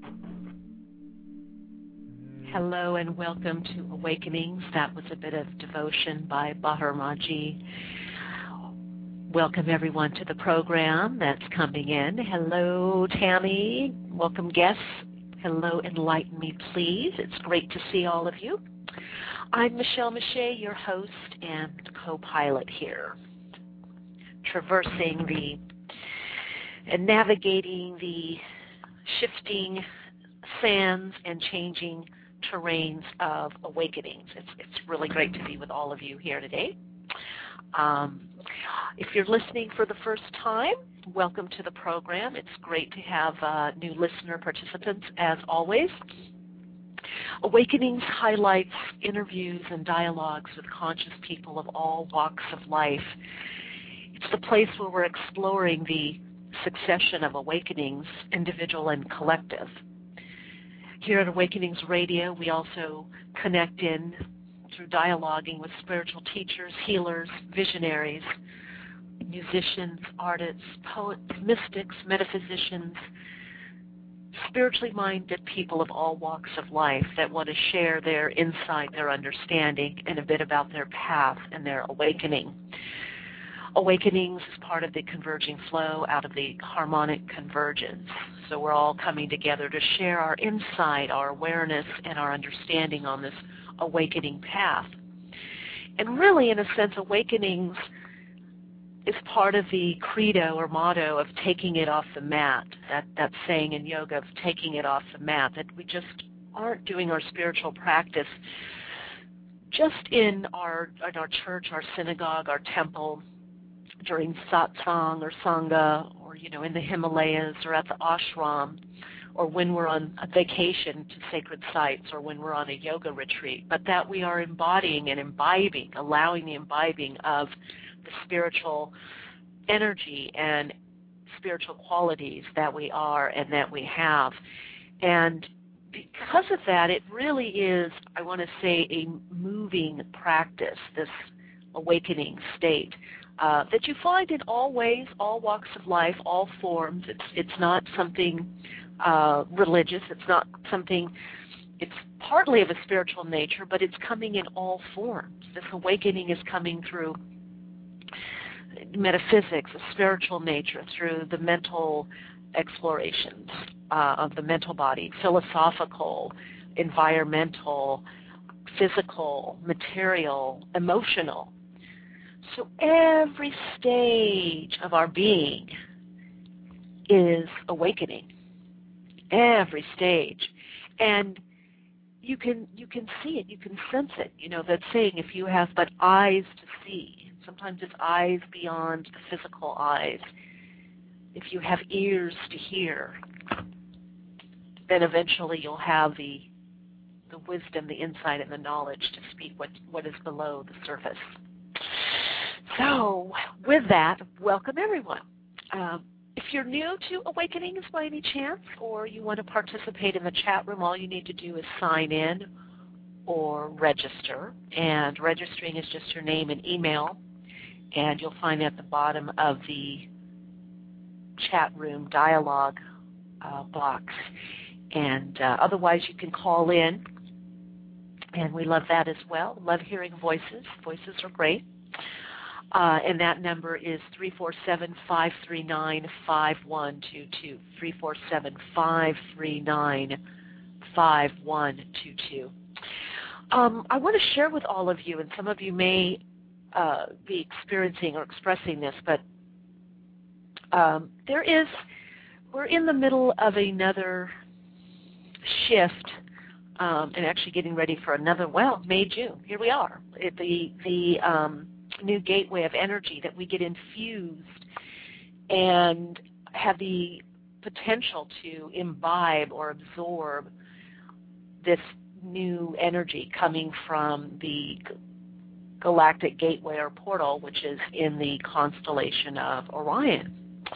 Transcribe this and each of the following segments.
Hello and welcome to Awakenings. That was a bit of devotion by Bahar Maji. Welcome everyone to the program that's coming in. Hello, Tammy. Welcome guests. Hello, Enlighten Me, please. It's great to see all of you. I'm Michelle Mache, your host and co-pilot here, traversing and navigating the shifting sands and changing terrains of awakenings. It's really great to be with all of you here today. If you're listening for the first time, welcome to the program. It's great to have new listener participants as always. Awakenings highlights interviews and dialogues with conscious people of all walks of life. It's the place where we're exploring the succession of awakenings, individual and collective. Here at Awakenings Radio, we also connect in through dialoguing with spiritual teachers, healers, visionaries, musicians, artists, poets, mystics, metaphysicians, spiritually minded people of all walks of life that want to share their insight, their understanding, and a bit about their path and their awakening. Awakenings is part of the converging flow out of the harmonic convergence. So we're all coming together to share our insight, our awareness, and our understanding on this awakening path. And really, in a sense, awakenings is part of the credo or motto of taking it off the mat, that saying in yoga of taking it off the mat, that we just aren't doing our spiritual practice just in our church, our synagogue, our temple, during satsang or sangha, or in the Himalayas or at the ashram, or when we're on a vacation to sacred sites, or when we're on a yoga retreat, but that we are embodying and imbibing, allowing the imbibing of the spiritual energy and spiritual qualities that we are and that we have. And because of that, it really is, I want to say, a moving practice, this awakening state. That you find in all ways, all walks of life, all forms. It's not something religious. It's not something, it's partly of a spiritual nature, but it's coming in all forms. This awakening is coming through metaphysics, a spiritual nature, through the mental explorations of the mental body, philosophical, environmental, physical, material, emotional. So every stage of our being is awakening. Every stage. And you can see it, you can sense it. That saying, if you have but eyes to see, sometimes it's eyes beyond the physical eyes. If you have ears to hear, then eventually you'll have the wisdom, the insight, and the knowledge to speak what is below the surface. So, with that, welcome everyone. If you're new to Awakenings by any chance, or you want to participate in the chat room, all you need to do is sign in or register. And registering is just your name and email. And you'll find at the bottom of the chat room dialogue box. And otherwise, you can call in. And we love that as well. Love hearing voices. Voices are great. And that number is 347-539-5122, 347-539-5122. I want to share with all of you, and some of you may be experiencing or expressing this, but we're in the middle of another shift, and actually getting ready for another, May, June. Here we are. The new gateway of energy that we get infused and have the potential to imbibe or absorb this new energy coming from the galactic gateway or portal, which is in the constellation of Orion.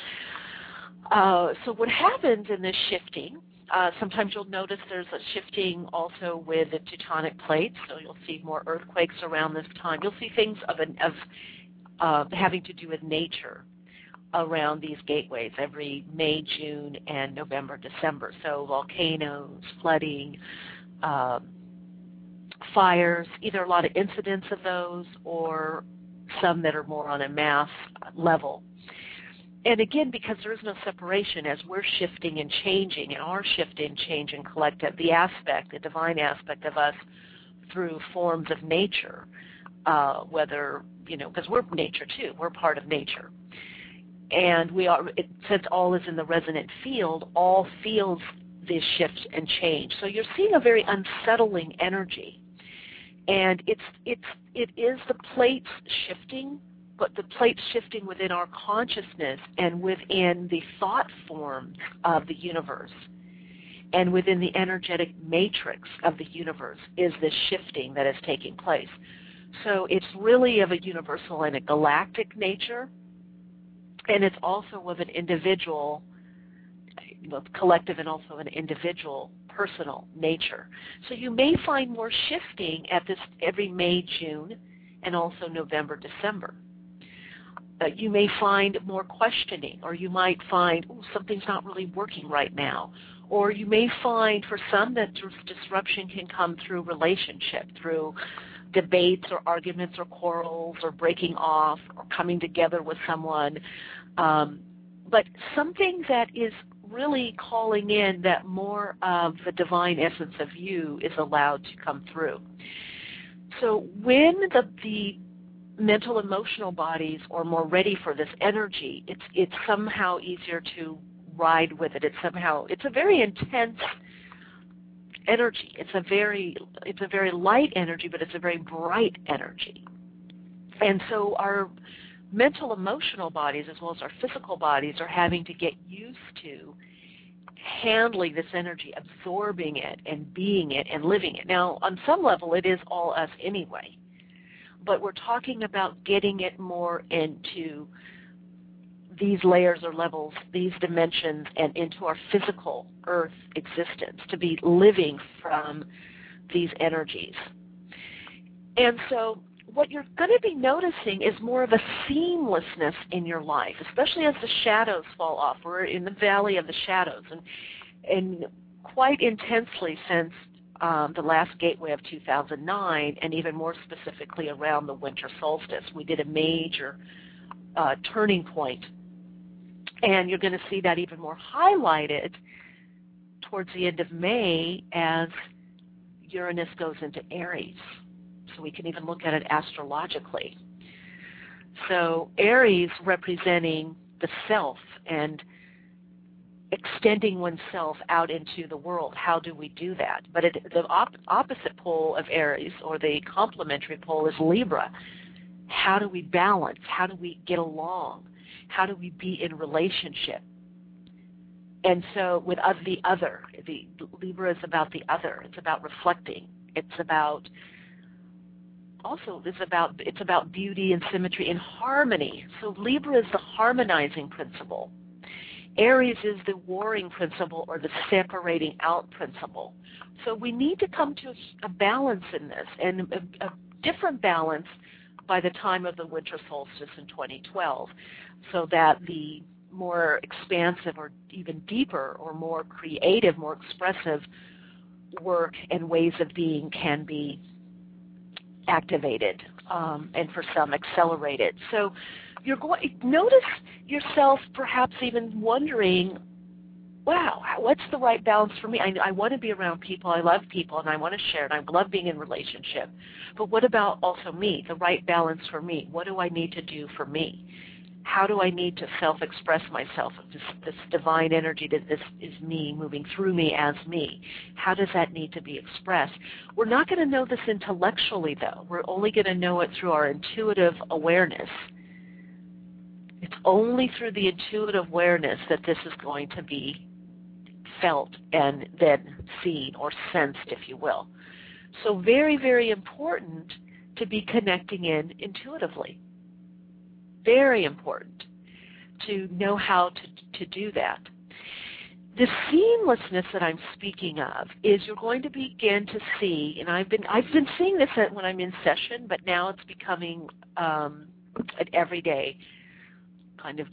So what happens in this shifting, sometimes you'll notice there's a shifting also with the tectonic plates, so you'll see more earthquakes around this time. You'll see things of having to do with nature. around these gateways every May, June, and November, December. So volcanoes, flooding, fires, either a lot of incidents of those or some that are more on a mass level. And again, because there is no separation, as we're shifting and changing, and our shift and change and collective, the divine aspect of us through forms of nature, whether, because we're nature too, we're part of nature. And since all is in the resonant field, all feels this shift and change. So you're seeing a very unsettling energy. And it is the plates shifting, but the plates shifting within our consciousness and within the thought forms of the universe and within the energetic matrix of the universe is this shifting that is taking place. So it's really of a universal and a galactic nature, and it's also of an individual, both collective and also an individual personal nature. So you may find more shifting at this every May, June, and also November, December. You may find more questioning, or you might find, something's not really working right now. Or you may find for some that disruption can come through relationship, through debates or arguments or quarrels or breaking off or coming together with someone. But something that is really calling in that more of the divine essence of you is allowed to come through. So when the mental emotional bodies are more ready for this energy, it's somehow easier to ride with it. It's a very intense energy. It's a very light energy, but it's a very bright energy. And so our mental emotional bodies as well as our physical bodies are having to get used to handling this energy, absorbing it and being it and living it. Now, on some level, it is all us anyway. But we're talking about getting it more into these layers or levels, these dimensions, and into our physical earth existence, to be living from these energies. And so what you're going to be noticing is more of a seamlessness in your life, especially as the shadows fall off. We're in the valley of the shadows, and quite intensely since the last gateway of 2009, and even more specifically around the winter solstice. We did a major turning point, and you're going to see that even more highlighted towards the end of May as Uranus goes into Aries. So we can even look at it astrologically. So Aries representing the self and extending oneself out into the world. How do we do that? But the opposite pole of Aries, or the complementary pole, is Libra. How do we balance? How do we get along? How do we be in relationship? And so with the other, the Libra is about the other. It's about reflecting. It's about beauty and symmetry and harmony. So Libra is the harmonizing principle. Aries is the warring principle, or the separating out principle. So we need to come to a balance in this, and a different balance by the time of the winter solstice in 2012, so that the more expansive or even deeper or more creative, more expressive work and ways of being can be activated, and for some accelerated. So you're going to notice yourself perhaps even wondering, wow, what's the right balance for me? I want to be around people, I love people, and I want to share, and I love being in relationship. But what about also me, the right balance for me? What do I need to do for me? How do I need to self-express myself? This divine energy, that this is me moving through me as me. How does that need to be expressed? We're not going to know this intellectually, though. We're only going to know it through our intuitive awareness. It's only through the intuitive awareness that this is going to be felt and then seen or sensed, if you will. So very, very important to be connecting in intuitively. Very important to know how to do that. The seamlessness that I'm speaking of is you're going to begin to see, and I've been seeing this when I'm in session, but now it's becoming an everyday kind of just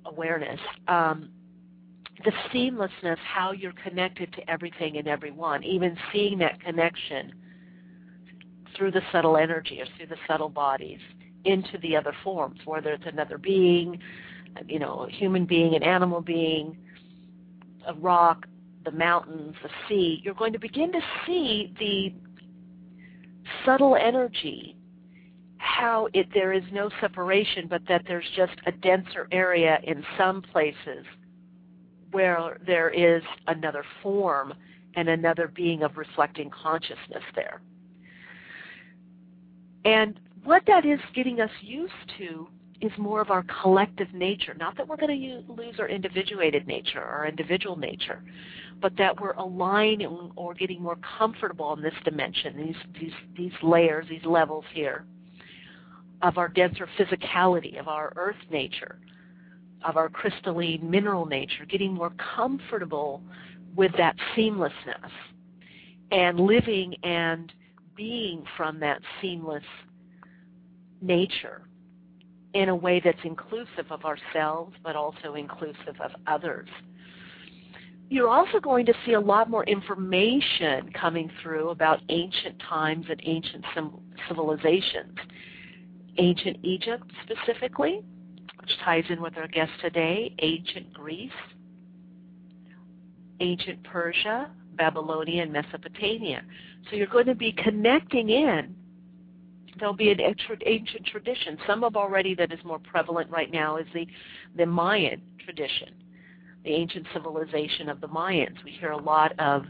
awareness, the seamlessness, how you're connected to everything and everyone, even seeing that connection through the subtle energy or through the subtle bodies into the other forms, whether it's another being, a human being, an animal being, a rock, the mountains, the sea. You're going to begin to see the subtle energy, how there is no separation, but that there's just a denser area in some places where there is another form and another being of reflecting consciousness there. And what that is getting us used to is more of our collective nature. Not that we're going to lose our individuated nature, our individual nature, but that we're aligning or getting more comfortable in this dimension, these layers, these levels here of our denser physicality, of our earth nature, of our crystalline mineral nature, getting more comfortable with that seamlessness and living and being from that seamless nature in a way that's inclusive of ourselves but also inclusive of others. You're also going to see a lot more information coming through about ancient times and ancient civilizations. Ancient Egypt specifically, which ties in with our guest today, ancient Greece, ancient Persia, Babylonia, and Mesopotamia. So you're going to be connecting in. There'll be an ancient tradition. Some of already that is more prevalent right now is the Mayan tradition, the ancient civilization of the Mayans. We hear a lot of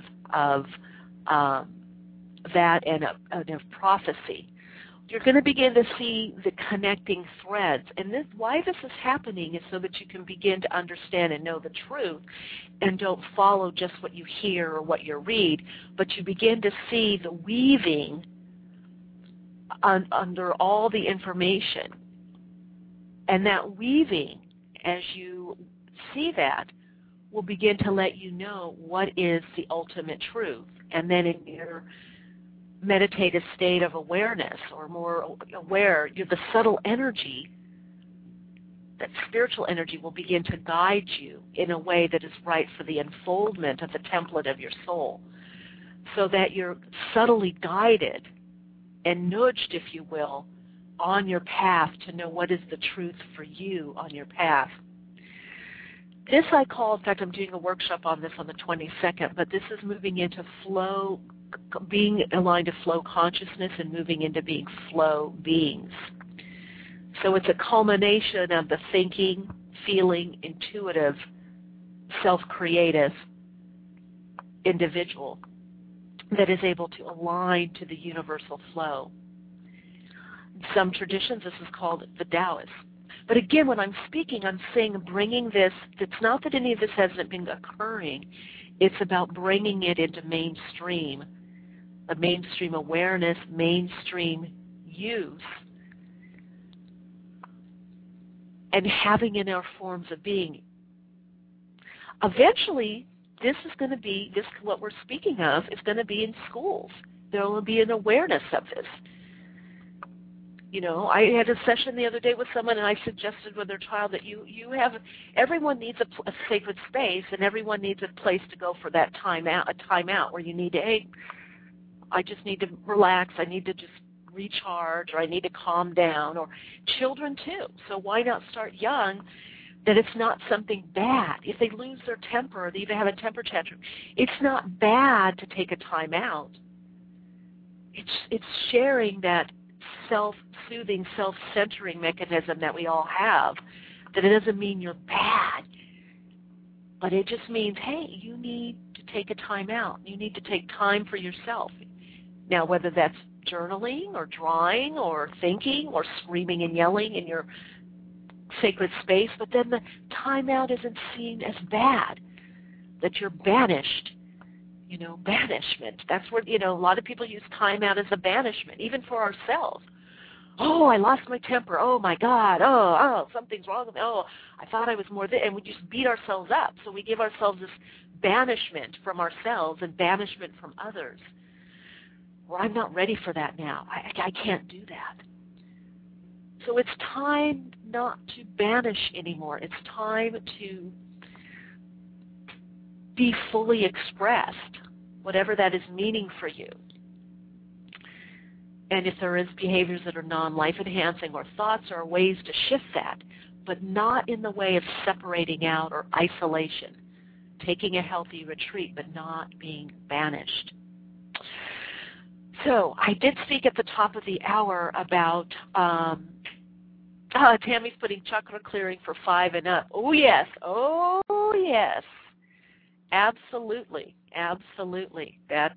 that and of prophecy. You're going to begin to see the connecting threads. And why this is happening is so that you can begin to understand and know the truth and don't follow just what you hear or what you read, but you begin to see the weaving under all the information. And that weaving, as you see that, will begin to let you know what is the ultimate truth. And then in your meditative state of awareness or more aware, the subtle energy, that spiritual energy will begin to guide you in a way that is right for the unfoldment of the template of your soul, so that you're subtly guided and nudged, if you will, on your path to know what is the truth for you on your path. This I call, in fact, I'm doing a workshop on this on the 22nd, but this is moving into flow, being aligned to flow consciousness and moving into being flow beings. So it's a culmination of the thinking, feeling, intuitive, self-creative individual that is able to align to the universal flow. In some traditions, this is called the Taoist. But again, when I'm speaking, I'm saying bringing this, it's not that any of this hasn't been occurring, it's about bringing it into mainstream, a mainstream awareness, mainstream use, and having in our forms of being. Eventually, this is going to be, what we're speaking of is going to be in schools. There will be an awareness of this. I had a session the other day with someone, and I suggested with their child that everyone needs a sacred space, and everyone needs a place to go for that time out where you need to, hey, I just need to relax, I need to just recharge, or I need to calm down, or children too. So why not start young, that it's not something bad. If they lose their temper or they even have a temper tantrum, it's not bad to take a time out. It's sharing that self-soothing, self-centering mechanism that we all have, that it doesn't mean you're bad, but it just means, hey, you need to take a time out. You need to take time for yourself. Now, whether that's journaling or drawing or thinking or screaming and yelling in your sacred space, but then the time out isn't seen as bad, that you're banished. Banishment. That's where, a lot of people use time out as a banishment, even for ourselves. Oh, I lost my temper. Oh, my God. Oh, something's wrong with me. Oh, I thought I was more and we just beat ourselves up. So we give ourselves this banishment from ourselves and banishment from others. Well, I'm not ready for that now. I can't do that. So it's time not to banish anymore. It's time to be fully expressed, whatever that is meaning for you. And if there is behaviors that are non-life enhancing or thoughts or ways to shift that, but not in the way of separating out or isolation, taking a healthy retreat, but not being banished. So I did speak at the top of the hour about Tammy's putting chakra clearing for 5 and up. Oh, yes. Oh, yes. Absolutely. Absolutely. That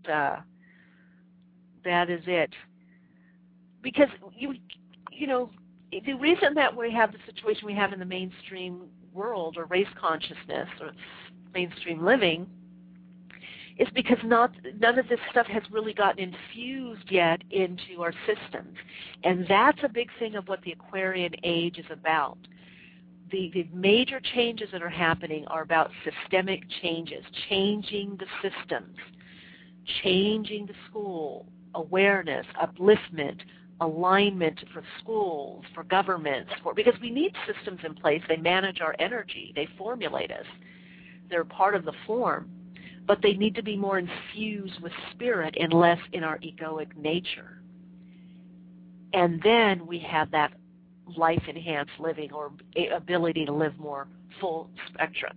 is it. Because, you know, the reason that we have the situation we have in the mainstream world or race consciousness or mainstream living is because none of this stuff has really gotten infused yet into our systems. And that's a big thing of what the Aquarian age is about. The major changes that are happening are about systemic changes, changing the systems, changing the school, awareness, upliftment, alignment for schools, for governments, because we need systems in place. They manage our energy. They formulate us. They're part of the form. But they need to be more infused with spirit and less in our egoic nature. And then we have that life-enhanced living or ability to live more full spectrum.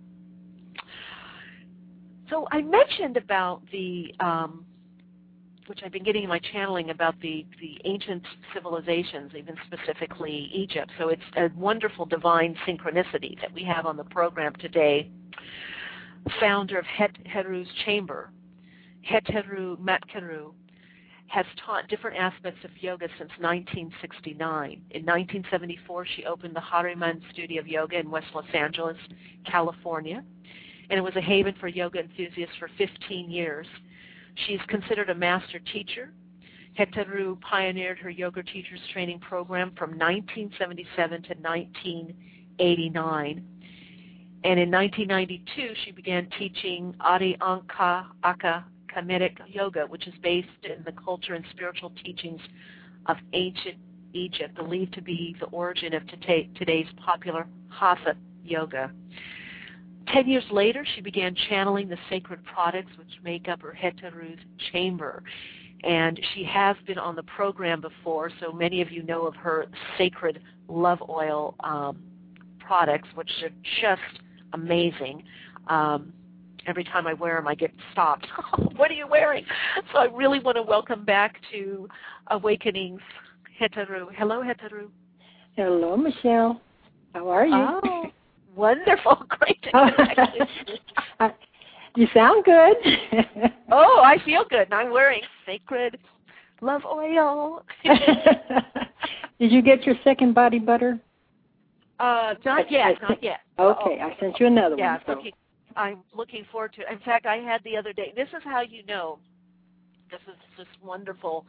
So I mentioned about the, which I've been getting in my channeling, about the ancient civilizations, even specifically Egypt. So it's a wonderful divine synchronicity that we have on the program today. Founder of Het Heru's Chamber, Heteru Matkeru, has taught different aspects of yoga since 1969. In 1974, she opened the Hariman Studio of Yoga in West Los Angeles, California, and it was a haven for yoga enthusiasts for 15 years. She's considered a master teacher. Heteru pioneered her yoga teachers training program from 1977 to 1989. And in 1992, she began teaching Adi Anka Aka Kemetic Yoga, which is based in the culture and spiritual teachings of ancient Egypt, believed to be the origin of today's popular Hatha Yoga. 10 years later, she began channeling the sacred products which make up her Heteru's Chamber. And she has been on the program before, so many of you know of her sacred love oil products, which are just amazing. Every time I wear them, I get stopped. What are you wearing? So I really want to welcome back to Awakenings Heteru. Hello, Heteru. Hello, Michelle. How are you? Oh, wonderful. Great to connect with you. You sound good. Oh, I feel good. And I'm wearing sacred love oil. Did you get your second body butter? Not yet. Okay, I sent you another one. So. I'm looking forward to it. In fact, I had the other day, this is how you know, this is this wonderful,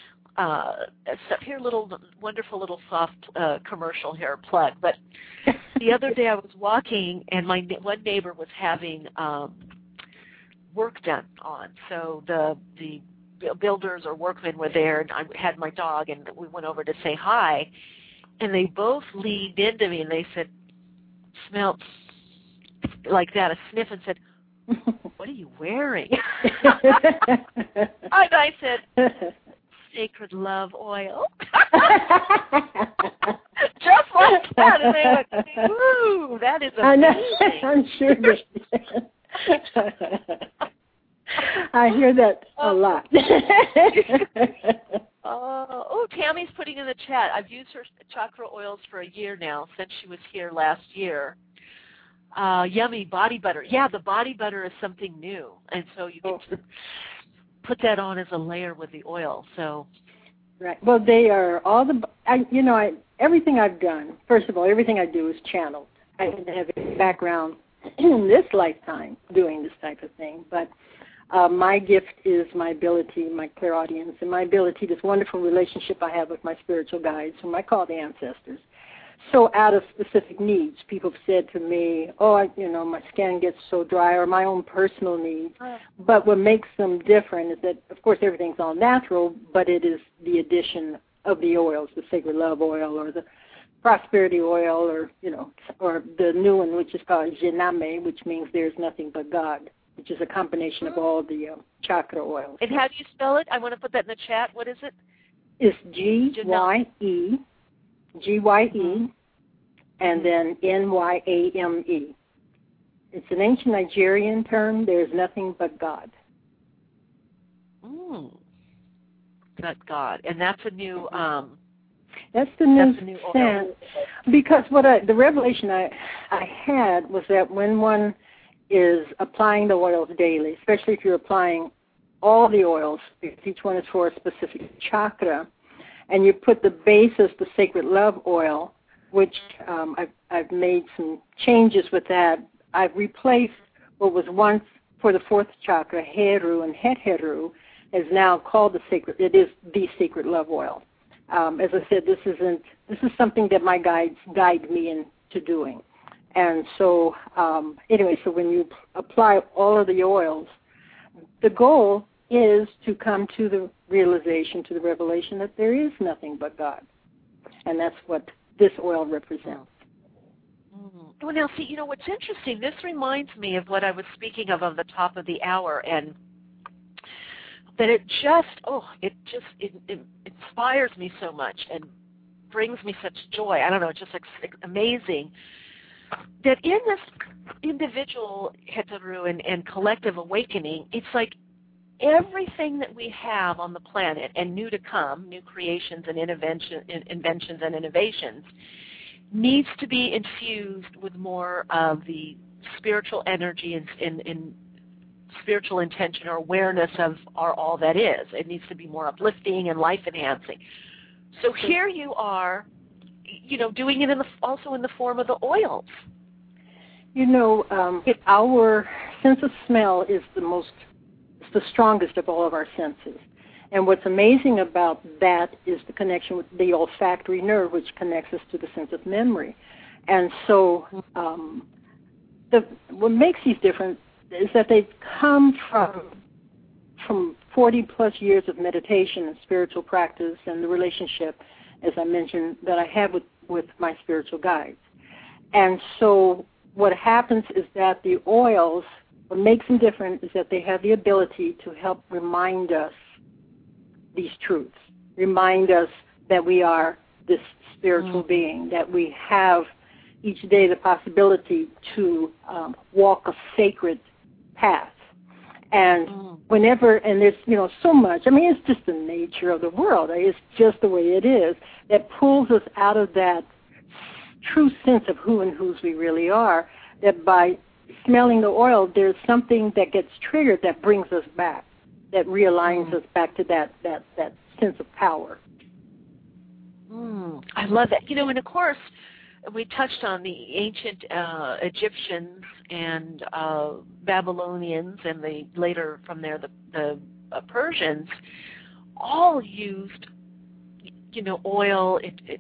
wonderful little soft commercial here, plug. But the other day I was walking and my one neighbor was having work done on. So the builders or workmen were there, and I had my dog, and we went over to say hi. And they both leaned into me, and they said, smelled like that, a sniff, and said, what are you wearing? And I said, sacred love oil. Just like that. And they went, ooh, that is amazing. I'm sure I hear that a lot. Oh, Tammy's putting in the chat, I've used her chakra oils for a year now, since she was here last year. Yummy body butter. Yeah, the body butter is something new, and so you get to put that on as a layer with the oil. So, right. Well, they are all everything I've done. First of all, everything I do is channeled. I didn't have a background in this lifetime doing this type of thing, but my gift is my ability, my clairaudience, and my ability, this wonderful relationship I have with my spiritual guides, whom I call the ancestors. So out of specific needs, people have said to me, my skin gets so dry, or my own personal needs. But what makes them different is that, of course, everything's all natural, but it is the addition of the oils, the sacred love oil or the prosperity oil, or the new one, which is called Jiname, which means there's nothing but God, which is a combination of all the chakra oils. And how do you spell it? I want to put that in the chat. What is it? It's Gye, and then Nyame. It's an ancient Nigerian term. There's nothing but God. But God, and that's a new. That's the new scent. Because the revelation I had was that when one is applying the oils daily, especially if you're applying all the oils, because each one is for a specific chakra, and you put the base as the sacred love oil, which I've made some changes with that. I've replaced what was once for the fourth chakra, Heru and Het-Heru, is now called it is the sacred love oil. As I said, this is something that my guides guide me into doing. And so, so when you apply all of the oils, the goal is to come to the realization, to the revelation that there is nothing but God. And that's what this oil represents. Well, now, see, what's interesting, this reminds me of what I was speaking of the top of the hour, and that it inspires me so much and brings me such joy. I don't know, it's just amazing that in this individual Het-Heru and collective awakening, it's like everything that we have on the planet and new to come, new creations and inventions and innovations, needs to be infused with more of the spiritual energy and spiritual intention or awareness of all that is. It needs to be more uplifting and life-enhancing. So here you are, doing it also in the form of the oils. Our sense of smell is the strongest of all of our senses. And what's amazing about that is the connection with the olfactory nerve, which connects us to the sense of memory. And so what makes these different is that they come from 40-plus years of meditation and spiritual practice and the relationship, as I mentioned, that I have with my spiritual guides. And so what happens is that the oils, what makes them different is that they have the ability to help remind us these truths, remind us that we are this spiritual being, that we have each day the possibility to walk a sacred path. And whenever, and there's, so much, it's just the nature of the world. It's just the way it is that pulls us out of that true sense of who and whose we really are, that by smelling the oil, there's something that gets triggered that brings us back, that realigns us back to that sense of power. I love that. And of course, we touched on the ancient Egyptians and Babylonians, and later from there the Persians, all used, oil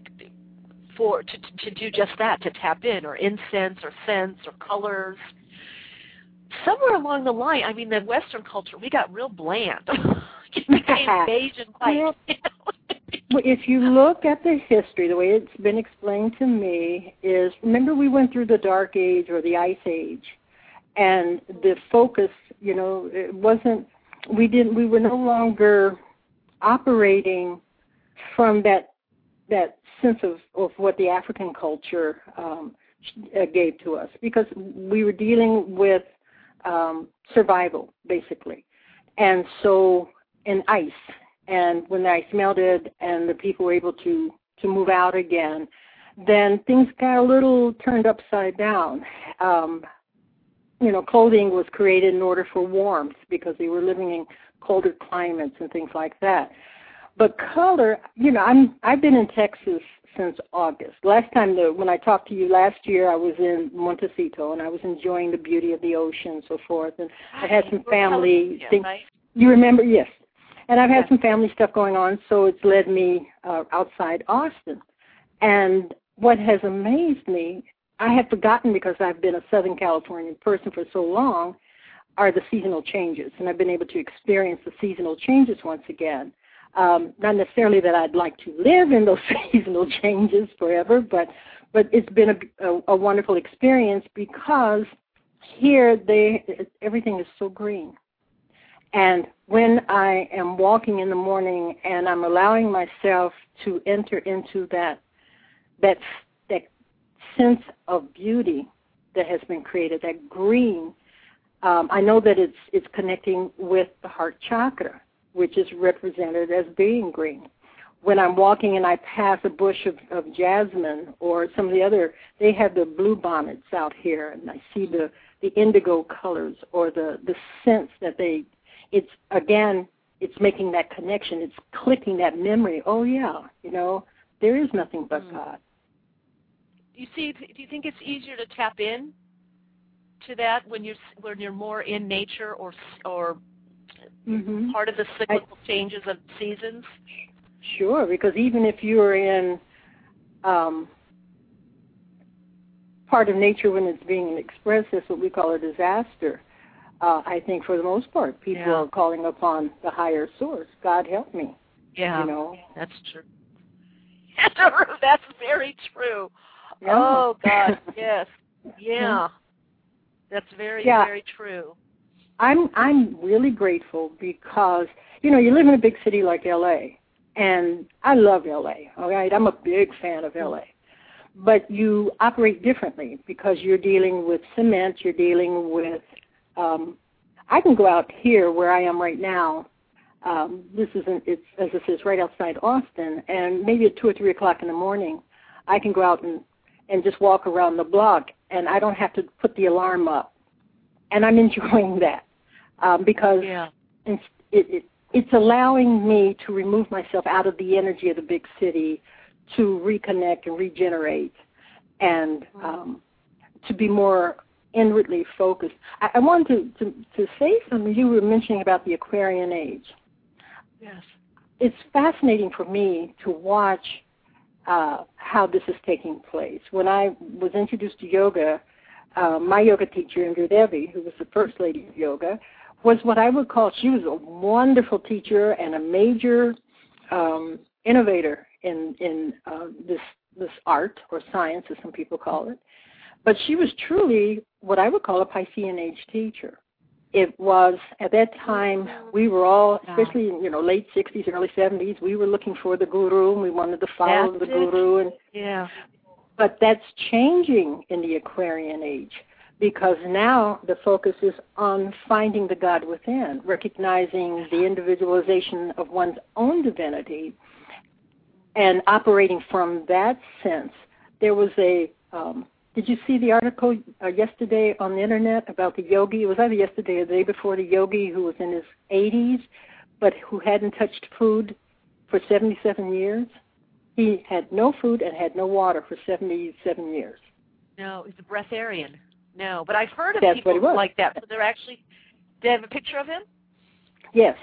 to do just that, to tap in, or incense, or scents, or colors. Somewhere along the line, the Western culture, we got real bland. It became beige and white. Well, if you look at the history, the way it's been explained to me is, remember we went through the Dark Age or the Ice Age, and the focus, it wasn't, we were no longer operating from that sense of what the African culture gave to us, because we were dealing with survival, basically. And so, in ice. And when the ice melted and the people were able to move out again, then things got a little turned upside down. Clothing was created in order for warmth because they were living in colder climates and things like that. But color, I've been in Texas since August. Last time, when I talked to you last year, I was in Montecito, and I was enjoying the beauty of the ocean and so forth. And I had some family things. Right? You remember? Yes. And I've had some family stuff going on, so it's led me outside Austin. And what has amazed me, I had forgotten because I've been a Southern California person for so long, are the seasonal changes. And I've been able to experience the seasonal changes once again. Not necessarily that I'd like to live in those seasonal changes forever, but it's been a wonderful experience because here everything is so green. And when I am walking in the morning and I'm allowing myself to enter into that sense of beauty that has been created, that green, I know that it's connecting with the heart chakra, which is represented as being green. When I'm walking and I pass a bush of jasmine or some of the other, they have the blue bonnets out here, and I see the indigo colors or the sense that it's making that connection. It's clicking that memory. Oh, yeah, there is nothing but God. Do you think it's easier to tap in to that when you're more in nature or part of the cyclical changes of seasons? Sure, because even if you're in part of nature when it's being expressed, that's what we call a disaster. I think for the most part, people are calling upon the higher source. God help me. Yeah, that's true. That's very true. Yeah. Oh, God, yes. Yeah. That's very, very true. I'm really grateful because, you live in a big city like L.A., and I love L.A., all right? I'm a big fan of L.A. But you operate differently because you're dealing with cement, you're dealing with, I can go out here where I am right now. It's, as I said, it's right outside Austin, and maybe at 2 or 3 o'clock in the morning, I can go out and just walk around the block, and I don't have to put the alarm up. And I'm enjoying that because it's allowing me to remove myself out of the energy of the big city to reconnect and regenerate and to be more inwardly focused. I wanted to say something. You were mentioning about the Aquarian age. Yes. It's fascinating for me to watch how this is taking place. When I was introduced to yoga, my yoga teacher, Indra Devi, who was the first lady of yoga, was what I would call, she was a wonderful teacher and a major innovator in this art or science, as some people call it. But she was truly what I would call a Piscean age teacher. It was, at that time, we were all, especially in late 60s, early 70s, we were looking for the guru, and we wanted to follow the guru. But that's changing in the Aquarian age because now the focus is on finding the God within, recognizing the individualization of one's own divinity and operating from that sense. There was did you see the article yesterday on the internet about the yogi? It was either yesterday or the day before, the yogi who was in his 80s but who hadn't touched food for 77 years. He had no food and had no water for 77 years. No, he's a breatharian. No, but I've heard of people like that. So they're actually, do they have a picture of him? Yes.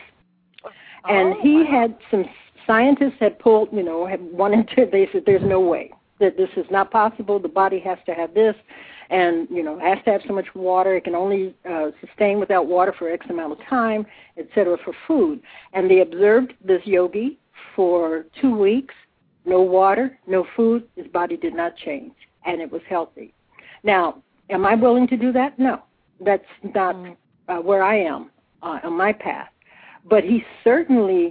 And he had some scientists had pulled, had wanted to, they said there's no way that this is not possible. The body has to have this and, has to have so much water. It can only sustain without water for X amount of time, et cetera, for food. And they observed this yogi for 2 weeks. No water, no food, his body did not change, and it was healthy. Now, am I willing to do that? No, that's not where I am on my path. But he certainly,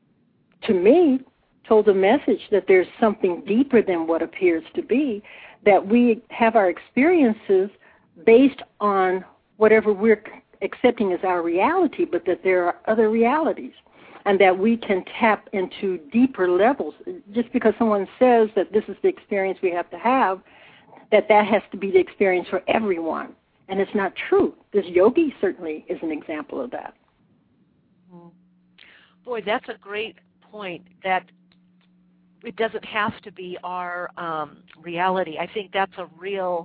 to me, told a message that there's something deeper than what appears to be, that we have our experiences based on whatever we're accepting as our reality, but that there are other realities. And that we can tap into deeper levels. Just because someone says that this is the experience we have to have, that has to be the experience for everyone. And it's not true. This yogi certainly is an example of that. Boy, that's a great point, that it doesn't have to be our reality. I think that's a real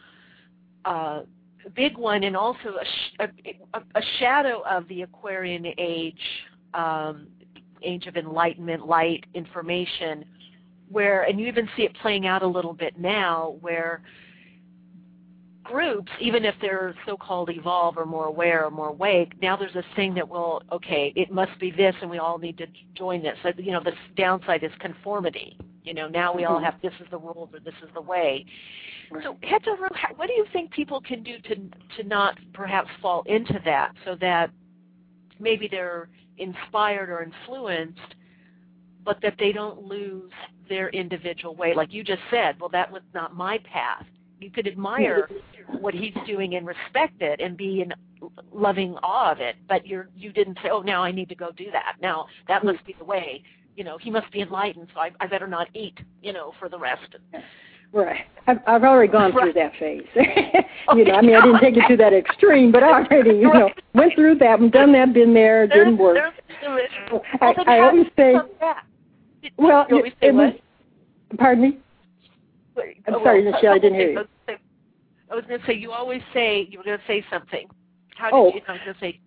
big one, and also a shadow of the Aquarian age, age of enlightenment, light, information, where, and you even see it playing out a little bit now, where groups, even if they're so-called evolve or more aware or more awake, now there's this thing that will, okay, it must be this and we all need to join this. So, you know, the downside is conformity. You know, now we all have, this is the rules or this is the way. Right. So, Heather, what do you think people can do to not perhaps fall into that, so that maybe they're inspired or influenced, but that they don't lose their individual way? Like you just said, well, that was not my path. You could admire what he's doing and respect it and be in loving awe of it, but you didn't say, oh, now I need to go do that. Now that must be the way. You know, he must be enlightened, so I better not eat, you know, for the rest. Right. I've already gone through that phase. You know, I mean, I didn't take it to that extreme, but I already, you know, went through that and done that, been there, didn't work. I always say, well, you always say what? Pardon me? I'm sorry, Michelle, I didn't hear you. I was going to say, you always say, you were going to say something. How did you, I was going to say,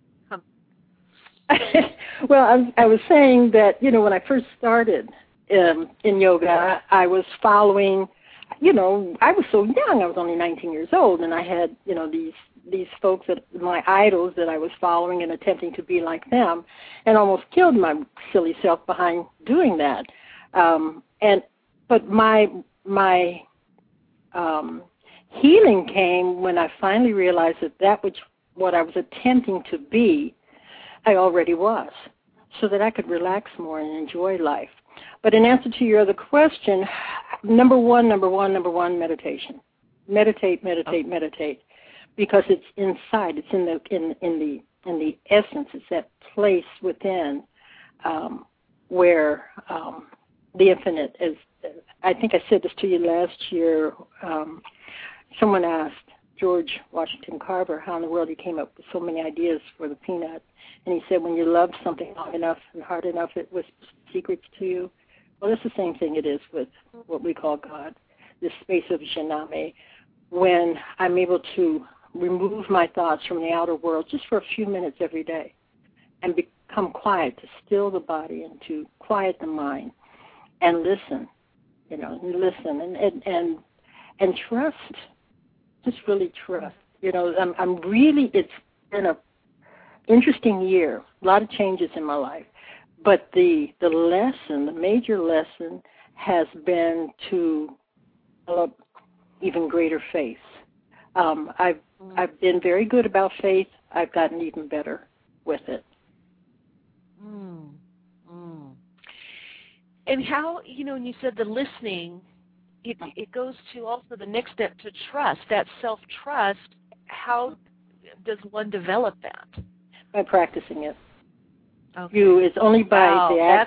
well, I was saying that, you know, when I first started in yoga, I was following, you know, I was so young. I was only 19 years old, and I had, you know, these folks, that my idols that I was following and attempting to be like them, and almost killed my silly self behind doing that. But my healing came when I finally realized that which what I was attempting to be, I already was, so that I could relax more and enjoy life. But in answer to your other question, number one, meditation. Meditate, because it's inside. It's in the essence. It's that place within where the infinite is. I think I said this to you last year. Someone asked George Washington Carver how in the world he came up with so many ideas for the peanut. And he said, when you love something long enough and hard enough, it whispers secrets to you. Well, that's the same thing it is with what we call God, this space of Janame. When I'm able to remove my thoughts from the outer world just for a few minutes every day and become quiet, to still the body and to quiet the mind and listen, you know, and listen and trust, just really trust. You know, I'm really, it's been a interesting year, a lot of changes in my life, but the lesson, the major lesson has been to develop even greater faith. I've been very good about faith. I've gotten even better with it. And how, you know, when you said the listening, it goes to also the next step, to trust, that self-trust. How does one develop that? By practicing it. Okay. It's only by the act.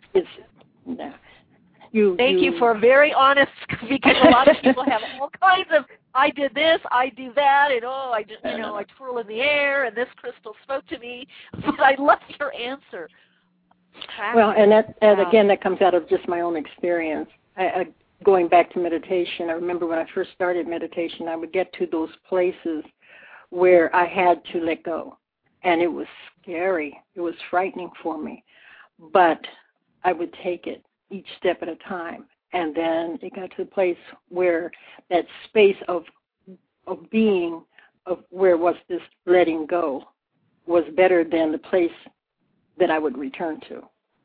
Thank you for very honest, because a lot of people have all kinds of, I did this, I do that, and I just, you know, I twirl in the air, and this crystal spoke to me. But I love your answer. Practice. Well, and again, that comes out of just my own experience. Going back to meditation, I remember when I first started meditation, I would get to those places where I had to let go. And it was scary. It was frightening for me. But I would take it each step at a time. And then it got to the place where that space of being, of where was this letting go, was better than the place that I would return to.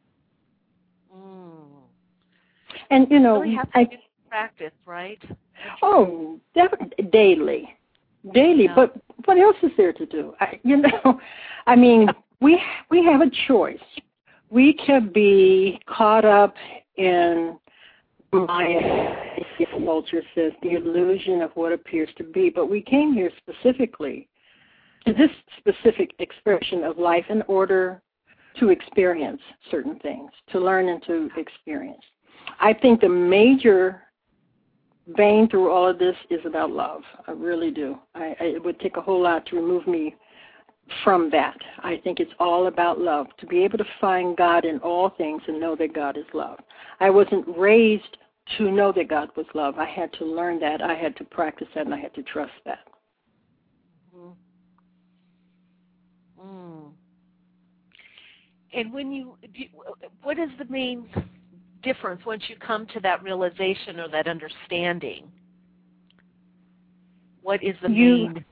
And, you know, you really have to practice, right? Oh, definitely, daily. Yeah. But what else is there to do? I mean, we have a choice. We can be caught up in Maya culture says the illusion of what appears to be, but we came here specifically to this specific expression of life in order to experience certain things, to learn and to experience. I think the major vein through all of this is about love. I really do. It would take a whole lot to remove me from that. I think it's all about love, to be able to find God in all things and know that God is love. I wasn't raised to know that God was love. I had to learn that. I had to practice that, and I had to trust that. And what is the main difference once you come to that realization or that understanding? What is the main?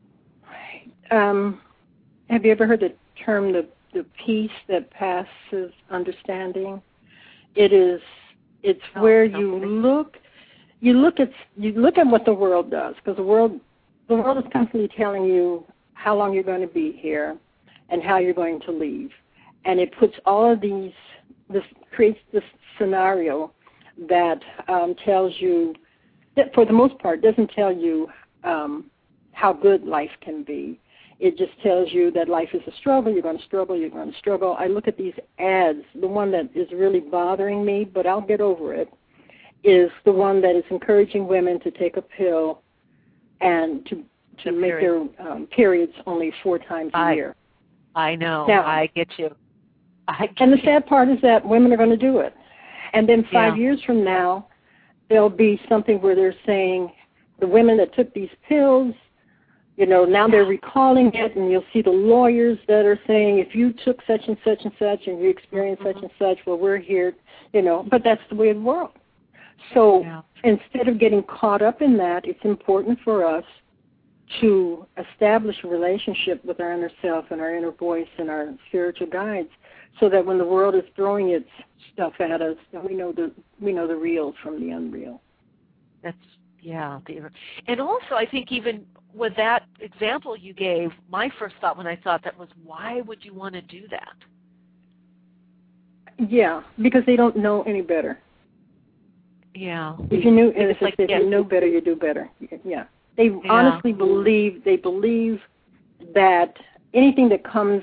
Have you ever heard the term the peace that passes understanding? It's where you look at what the world does, because the world is constantly telling you how long you're going to be here and how you're going to leave, and it puts all of this creates this scenario that tells you that, for the most part, doesn't tell you how good life can be. It just tells you that life is a struggle, you're going to struggle, you're going to struggle. I look at these ads. The one that is really bothering me, but I'll get over it, is the one that is encouraging women to take a pill and to make their periods only 4 times a year. I know. Now, I get you. And the sad part is that women are going to do it. And then 5 years from now, there'll be something where they're saying the women that took these pills, now they're recalling it, and you'll see the lawyers that are saying, if you took such and such and such and you experienced such and such, well, we're here, but that's the way of the world. So instead of getting caught up in that, it's important for us to establish a relationship with our inner self and our inner voice and our spiritual guides, so that when the world is throwing its stuff at us, we know the real from the unreal. And also, I think even with that example you gave, my first thought when I thought that was, why would you want to do that? Yeah, because they don't know any better. Yeah. If you knew, if you know better, you do better. Yeah. They honestly believe that anything that comes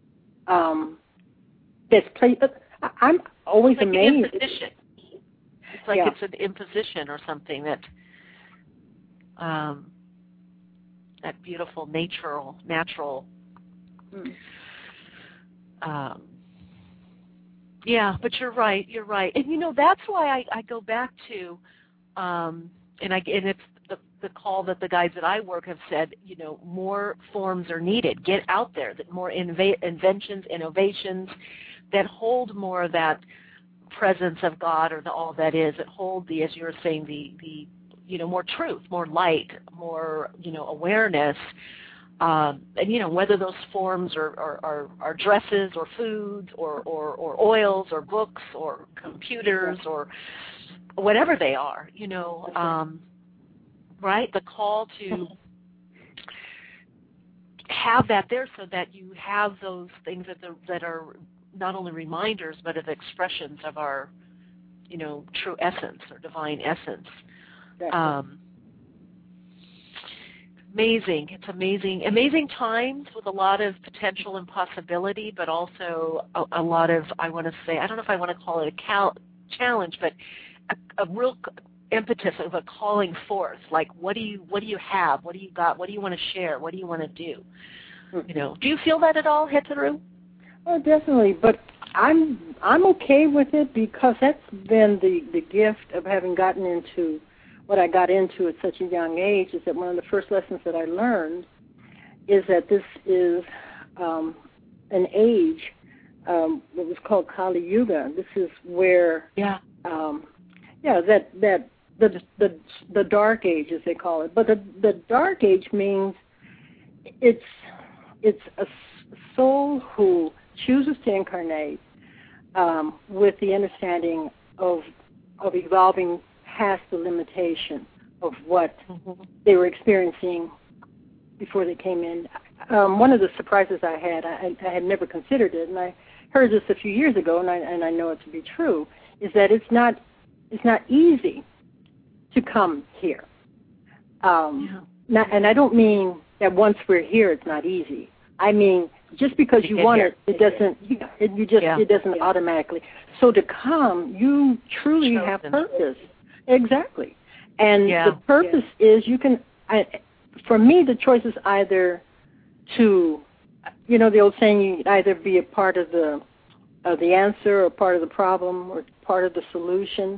that's placed. I'm always amazed. It's like it's an imposition or something that that beautiful natural. But you're right. And that's why I go back to, and it's the call that the guides that I work have said, more forms are needed. Get out there, that more inventions, innovations that hold more of that presence of God or the all that is, that hold the, as you were saying, the more truth, more light, more, awareness. And whether those forms are dresses or foods or oils or books or computers or whatever they are, right? The call to have that there so that you have those things that are not only reminders but of expressions of our, true essence or divine essence. Amazing. It's amazing times with a lot of potential and possibility, but also a lot of, I want to say, I don't know if I want to call it a challenge, but a real impetus of a calling forth. Like, what do you have? What do you got? What do you want to share? What do you want to do? Do you feel that at all, Hetaru? Oh, definitely. But I'm okay with it, because that's been the gift of having gotten into what I got into at such a young age. Is that one of the first lessons that I learned is that this is an age that was called Kali Yuga. This is where the dark age, as they call it. But the dark age means it's a soul who chooses to incarnate with the understanding of evolving past the limitation of what they were experiencing before they came in. One of the surprises I had never considered it, and I heard this a few years ago, and I know it to be true, is that it's not easy to come here. And I don't mean that once we're here, it's not easy. I mean, just because you want it, it doesn't automatically. So to come, you truly have purpose. Exactly. And the purpose is for me, the choice is either to, the old saying, you either be a part of the answer or part of the problem or part of the solution.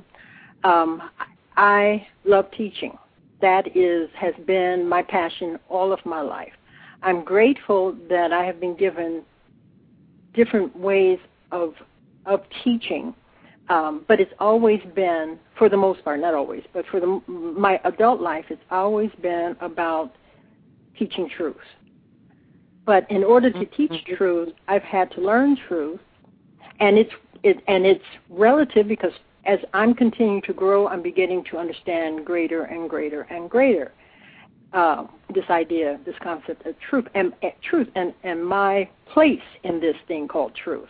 I love teaching. That has been my passion all of my life. I'm grateful that I have been given different ways of teaching But it's always been, for the most part, not always, but for my adult life, it's always been about teaching truth. But in order to teach truth, I've had to learn truth, and it's relative because as I'm continuing to grow, I'm beginning to understand greater and greater and greater this idea, this concept of truth, and my place in this thing called truth.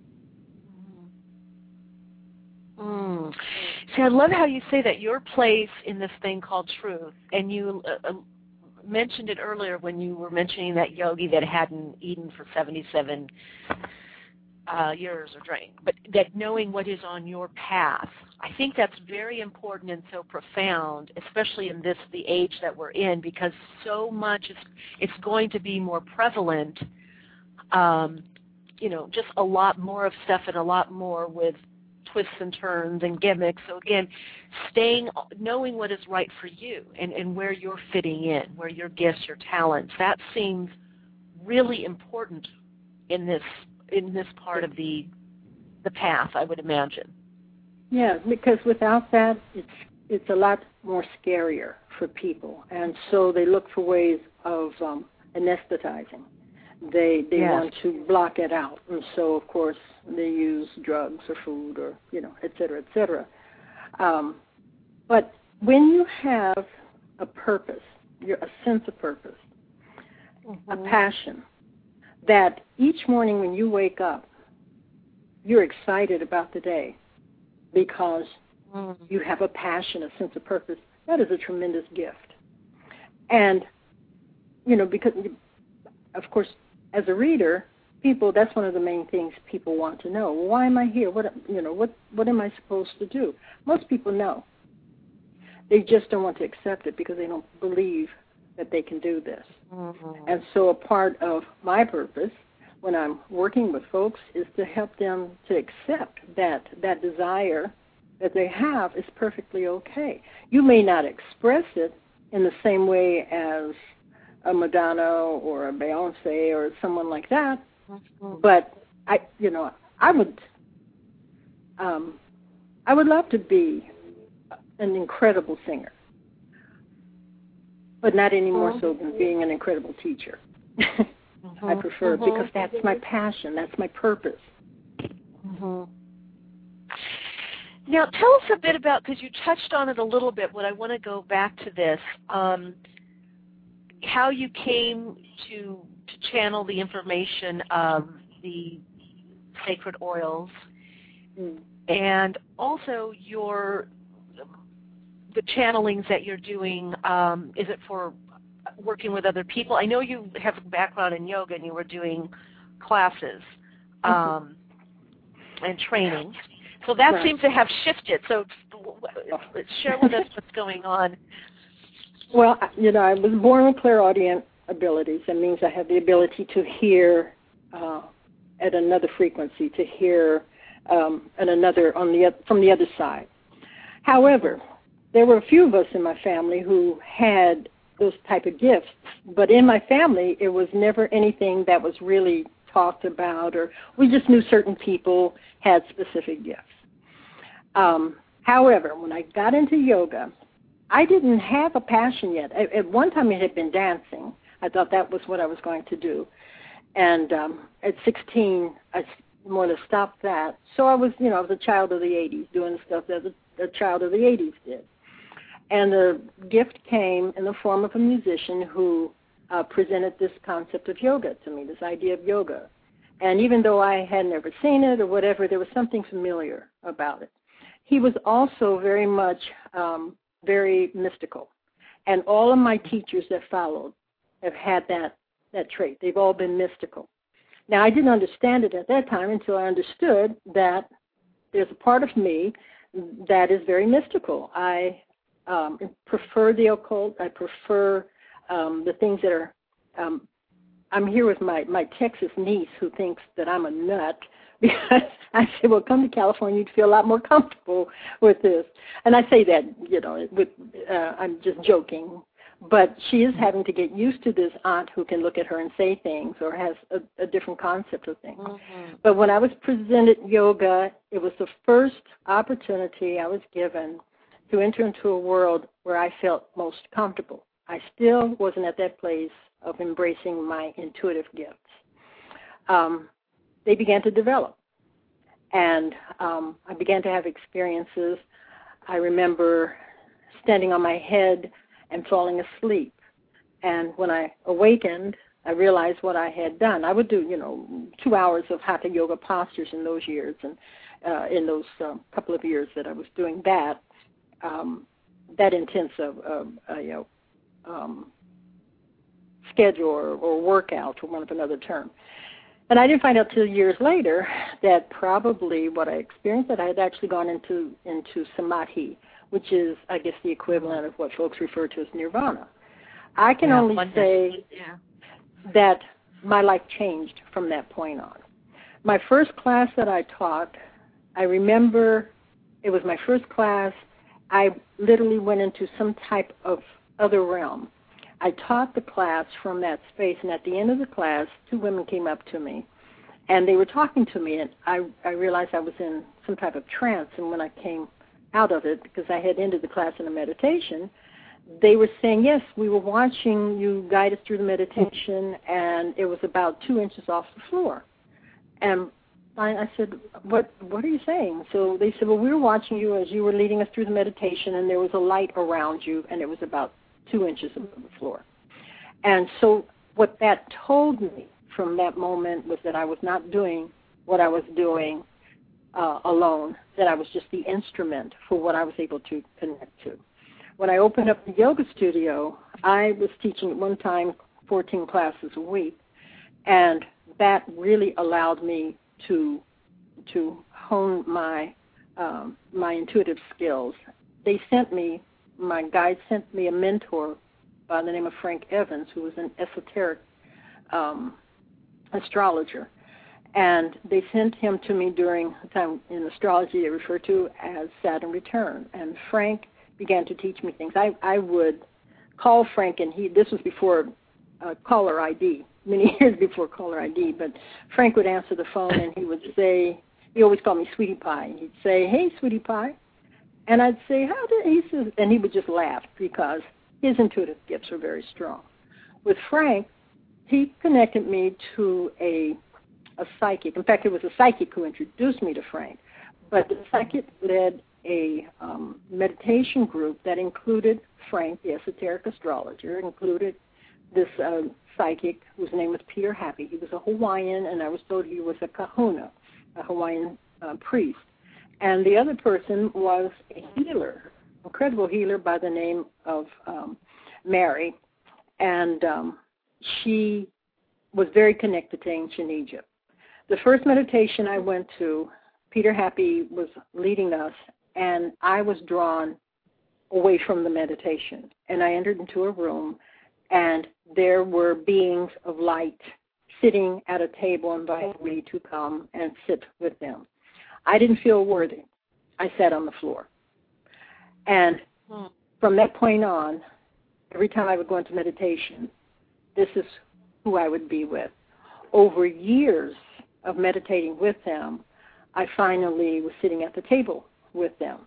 See, I love how you say that, your place in this thing called truth, and you mentioned it earlier when you were mentioning that yogi that hadn't eaten for 77 years or drank, but that knowing what is on your path. I think that's very important and so profound, especially in the age that we're in, because so much it's going to be more prevalent, just a lot more of stuff and a lot more with twists and turns and gimmicks. So again, knowing what is right for you and where you're fitting in, where your gifts, your talents, that seems really important in this part of the path, I would imagine. Yeah, because without that, it's a lot more scarier for people, and so they look for ways of anesthetizing. They want to block it out, and so of course they use drugs or food or et cetera, et cetera. But when you have a purpose, a sense of purpose, a passion, that each morning when you wake up, you're excited about the day because you have a passion, a sense of purpose, that is a tremendous gift. And, because, of course, as a reader, that's one of the main things people want to know. Why am I here? What am I supposed to do? Most people know. They just don't want to accept it because they don't believe that they can do this. And so a part of my purpose when I'm working with folks is to help them to accept that desire that they have is perfectly okay. You may not express it in the same way as a Madonna or a Beyonce or someone like that, but I would love to be an incredible singer, but not any more so than being an incredible teacher. I prefer because that's my passion, that's my purpose. Now, tell us a bit about, because you touched on it a little bit, but I want to go back to this, how you came to channel the information of the sacred oils, and also the channelings that you're doing. Is it for working with other people? I know you have a background in yoga and you were doing classes and training. So that seems to have shifted. So share with us what's going on. Well, I was born with clairaudient abilities. That means I have the ability to hear at another frequency, to hear at another from the other side. However, there were a few of us in my family who had those type of gifts, but in my family, it was never anything that was really talked about, or we just knew certain people had specific gifts. However, when I got into yoga, I didn't have a passion yet. At one time, it had been dancing. I thought that was what I was going to do. And at 16, I more or less stopped that. So I was a child of the 80s, doing the stuff that a child of the 80s did. And the gift came in the form of a musician who presented this concept of yoga to me, this idea of yoga. And even though I had never seen it or whatever, there was something familiar about it. He was also very much very mystical. And all of my teachers that followed have had that trait. They've all been mystical. Now, I didn't understand it at that time until I understood that there's a part of me that is very mystical. I prefer the occult. I prefer the things that are, I'm here with my Texas niece who thinks that I'm a nut because I said, well, come to California, you'd feel a lot more comfortable with this. And I say that, I'm just joking. But she is having to get used to this aunt who can look at her and say things or has a different concept of things. But when I was presented yoga it was the first opportunity I was given to enter into a world where I felt most comfortable. I still wasn't at that place of embracing my intuitive gifts. They began to develop, and I began to have experiences. I remember standing on my head and falling asleep, and when I awakened, I realized what I had done. I would do, 2 hours of hatha yoga postures in those years, and in those couple of years that I was doing that, that intense of schedule or workout, for want of another term. And I didn't find out till years later that probably what I experienced, that I had actually gone into samadhi, which is, I guess, the equivalent of what folks refer to as nirvana. I can only say that my life changed from that point on. My first class that I taught, I remember it was my first class. I literally went into some type of other realm. I taught the class from that space, and at the end of the class, 2 women came up to me, and they were talking to me, and I realized I was in some type of trance, and when I came out of it, because I had ended the class in a meditation, they were saying, yes, we were watching you guide us through the meditation, and it was about 2 inches off the floor. And I said, what are you saying? So they said, well, we were watching you as you were leading us through the meditation, and there was a light around you, and it was about 2 inches above the floor. And so what that told me from that moment was that I was not doing what I was doing alone, that I was just the instrument for what I was able to connect to. When I opened up the yoga studio, I was teaching at one time 14 classes a week, and that really allowed me to hone my intuitive skills. My guide sent me a mentor by the name of Frank Evans, who was an esoteric astrologer. And they sent him to me during a time in astrology they refer to as Saturn return. And Frank began to teach me things. I would call Frank, and this was before caller ID, many years before caller ID, but Frank would answer the phone, and he would say, he always called me Sweetie Pie, and he'd say, hey, Sweetie Pie. And I'd say, how did he say, and he would just laugh because his intuitive gifts were very strong. With Frank, he connected me to a psychic. In fact, it was a psychic who introduced me to Frank. But the psychic led a meditation group that included Frank, the esoteric astrologer, included this psychic whose name was Peter Happy. He was a Hawaiian, and I was told he was a kahuna, a Hawaiian priest. And the other person was a healer, incredible healer by the name of Mary. And she was very connected to ancient Egypt. The first meditation I went to, Peter Happy was leading us, and I was drawn away from the meditation. And I entered into a room, and there were beings of light sitting at a table inviting me to come and sit with them. I didn't feel worthy. I sat on the floor. And from that point on, every time I would go into meditation, this is who I would be with. Over years of meditating with them, I finally was sitting at the table with them.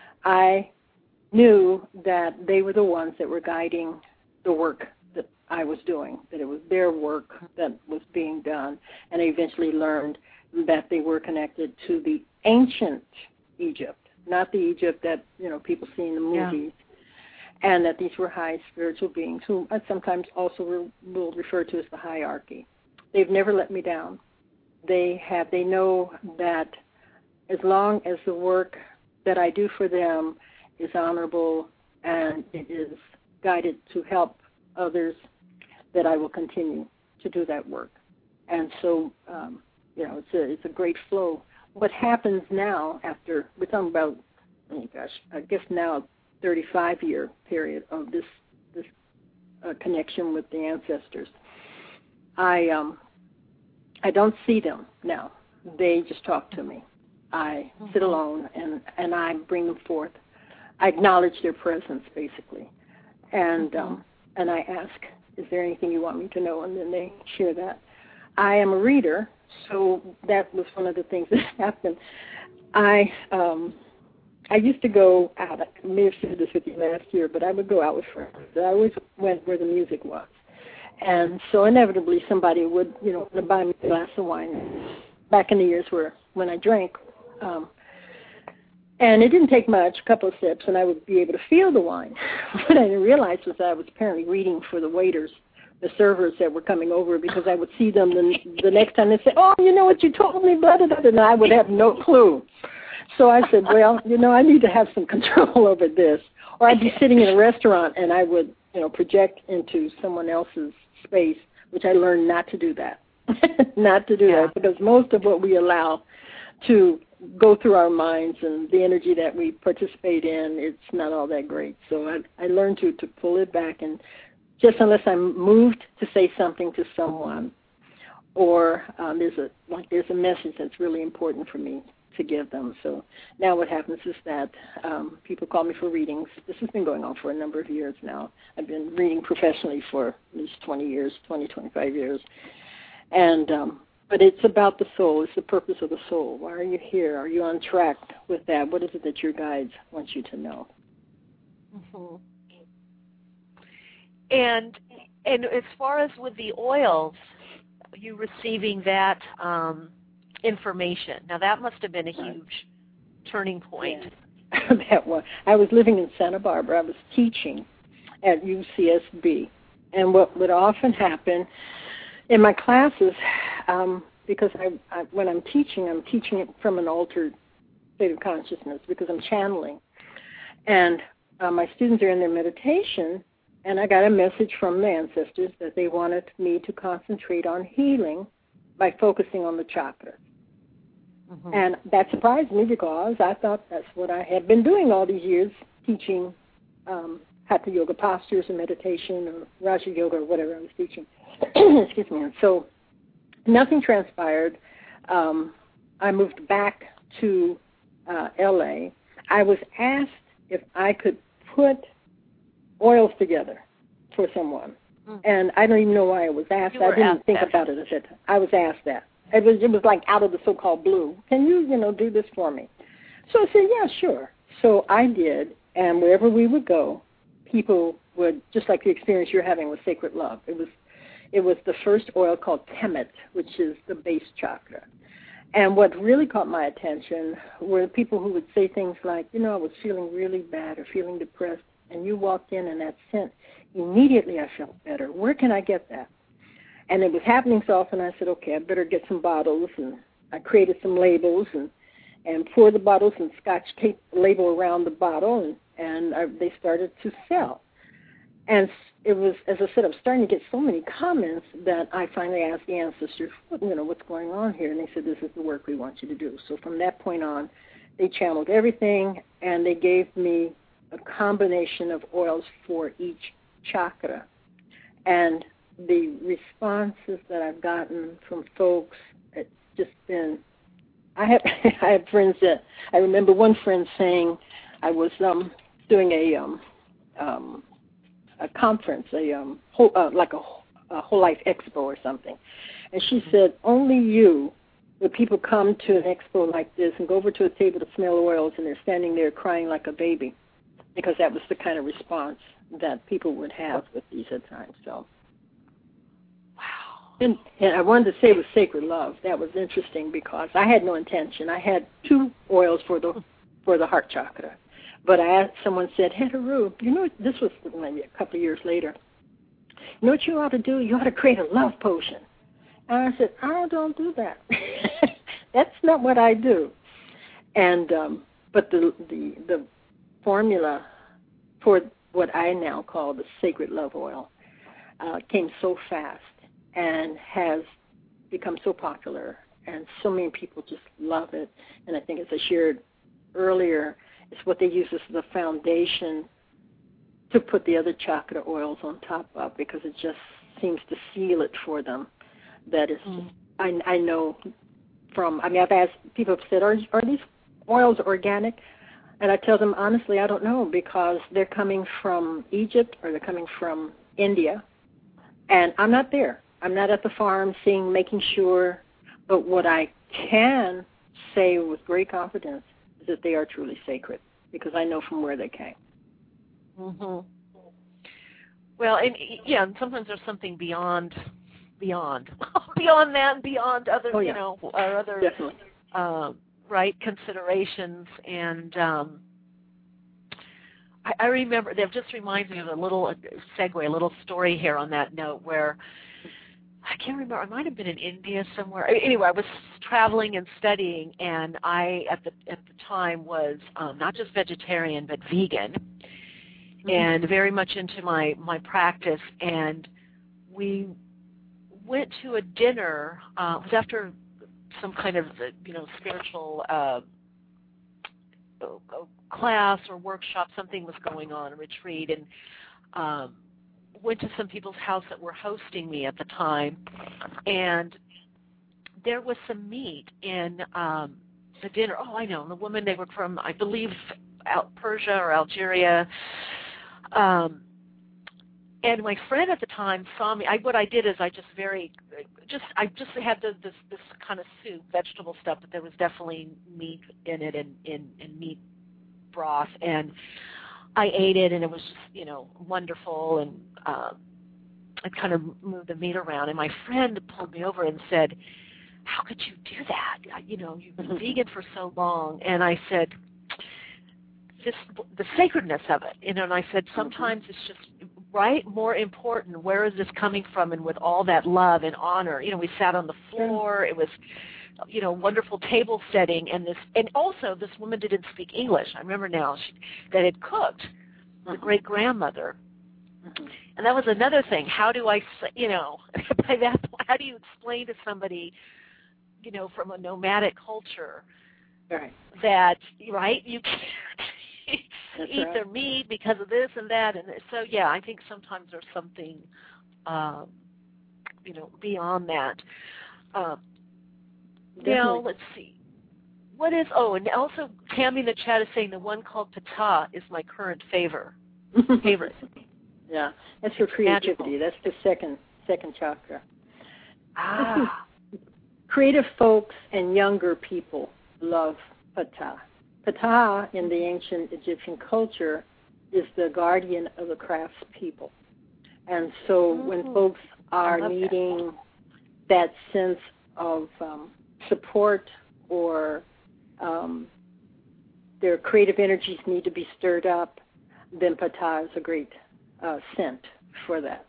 I knew that they were the ones that were guiding the work that I was doing, that it was their work that was being done, and I eventually learned that they were connected to the ancient Egypt, not the Egypt that people see in the movies, and that these were high spiritual beings, who I sometimes also will refer to as the hierarchy. They've never let me down. They know that as long as the work that I do for them is honorable and it is guided to help others, that I will continue to do that work. And so, it's a great flow. What happens now after, we're talking about, I guess now 35-year period of this connection with the ancestors. I don't see them now. They just talk to me. I sit alone and I bring them forth. I acknowledge their presence, basically. And I ask, is there anything you want me to know? And then they share that. I am a reader, so that was one of the things that happened. I used to go out. I may have said this with you last year, but I would go out with friends. I always went where the music was. And so inevitably somebody would, buy me a glass of wine back in the years when I drank. And it didn't take much, a couple of sips, and I would be able to feel the wine. What I didn't realize was that I was apparently reading for the waiters, the servers that were coming over, because I would see them the next time. They'd say, "Oh, you know what you told me, blah, blah, blah," and I would have no clue. So I said, well, I need to have some control over this. Or I'd be sitting in a restaurant, and I would, project into someone else's space, which I learned not to do that. Not to do that, because most of what we allow to go through our minds and the energy that we participate in, it's not all that great. So I learned to pull it back, and just unless I'm moved to say something to someone, or there's a message that's really important for me to give them. So now what happens is that people call me for readings. This has been going on for a number of years now. I've been reading professionally for at least 25 years. And but it's about the soul. It's the purpose of the soul. Why are you here? Are you on track with that? What is it that your guides want you to know? Mm-hmm. And as far as with the oils, you receiving that information. Now, that must have been a huge turning point. Yeah. That was. I was living in Santa Barbara. I was teaching at UCSB. And what would often happen in my classes, because when I'm teaching it from an altered state of consciousness because I'm channeling. And my students are in their meditation, and I got a message from the ancestors that they wanted me to concentrate on healing by focusing on the chakras. Mm-hmm. And that surprised me because I thought that's what I had been doing all these years, teaching Hatha Yoga postures and meditation, or Raja Yoga, or whatever I was teaching. Excuse me. And so nothing transpired. I moved back to L.A. I was asked if I could put oils together for someone. Mm. And I don't even know why I was asked. I didn't think about it at that time. I was asked that. It was like out of the so-called blue. Can you, do this for me? So I said, yeah, sure. So I did, and wherever we would go, people would, just like the experience you're having with Sacred Love. It was the first oil called Kemet, which is the base chakra. And what really caught my attention were people who would say things like, I was feeling really bad or feeling depressed, and you walked in and that scent, immediately I felt better. Where can I get that? And it was happening so often, I said, okay, I better get some bottles. And I created some labels and poured the bottles and Scotch tape label around the bottle, and they started to sell. And it was, as I said, I was starting to get so many comments that I finally asked the ancestors, what's going on here? And they said, this is the work we want you to do. So from that point on, they channeled everything, and they gave me a combination of oils for each chakra. And the responses that I've gotten from folks, it's just been, I have friends that, I remember one friend saying, I was doing a conference, like a whole life expo or something. And she said, only you, when people come to an expo like this and go over to a table to smell oils and they're standing there crying like a baby, because that was the kind of response that people would have with these at times. So, wow. And I wanted to say with Sacred Love, that was interesting because I had no intention. I had 2 oils for the heart chakra. But someone said, hey, Haru, this was maybe a couple of years later. You know what you ought to do? You ought to create a love potion. And I said, I don't do that. That's not what I do. And but the formula for what I now call the Sacred Love Oil came so fast and has become so popular, and so many people just love it. And I think, as I shared earlier, it's what they use as the foundation to put the other chakra oils on top of, because it just seems to seal it for them. That is, I know from, I've asked, people have said, are these oils organic? And I tell them, honestly, I don't know, because they're coming from Egypt or they're coming from India. And I'm not there. I'm not at the farm making sure. But what I can say with great confidence is that they are truly sacred, because I know from where they came. Mm-hmm. Well, and yeah, and sometimes there's something beyond beyond that, and beyond other, Oh, yeah. you know, our other right considerations. And I remember, that just reminds me of a little segue, a little story here on that note, where I can't remember, I might have been in India somewhere. Anyway, I was traveling and studying, and I at the time was not just vegetarian but vegan, and very much into my practice. And we went to a dinner. It was after some kind of spiritual class or workshop. Something was going on, a retreat, and went to some people's house that were hosting me at the time, and there was some meat in the dinner. Oh, I know. The woman, they were from, I believe, Persia or Algeria. And my friend at the time saw me. What I did is I just had this kind of soup, vegetable stuff, but there was definitely meat in it, and meat broth, and I ate it, and it was just, wonderful, and I kind of moved the meat around, and my friend pulled me over and said, "How could you do that? You've been vegan for so long." And I said, the sacredness of it, and I said, sometimes it's just, right, more important, where is this coming from? And with all that love and honor, we sat on the floor, it was, wonderful table setting, and also this woman didn't speak English. I remember now that had cooked, the great-grandmother. And that was another thing. How do I, by that point, how do you explain to somebody, from a nomadic culture, that, right, you can't eat their meat because of this and that. And so, yeah, I think sometimes there's something, beyond that. Now, let's see. What is, and also Tammy in the chat is saying the one called Ptah is my current favorite. Yeah, that's for creativity. Magical. That's the second chakra. Creative folks and younger people love Ptah. Ptah in the ancient Egyptian culture is the guardian of the craftspeople. And so when folks are needing that sense of support, or their creative energies need to be stirred up, then Ptah is a great scent for that.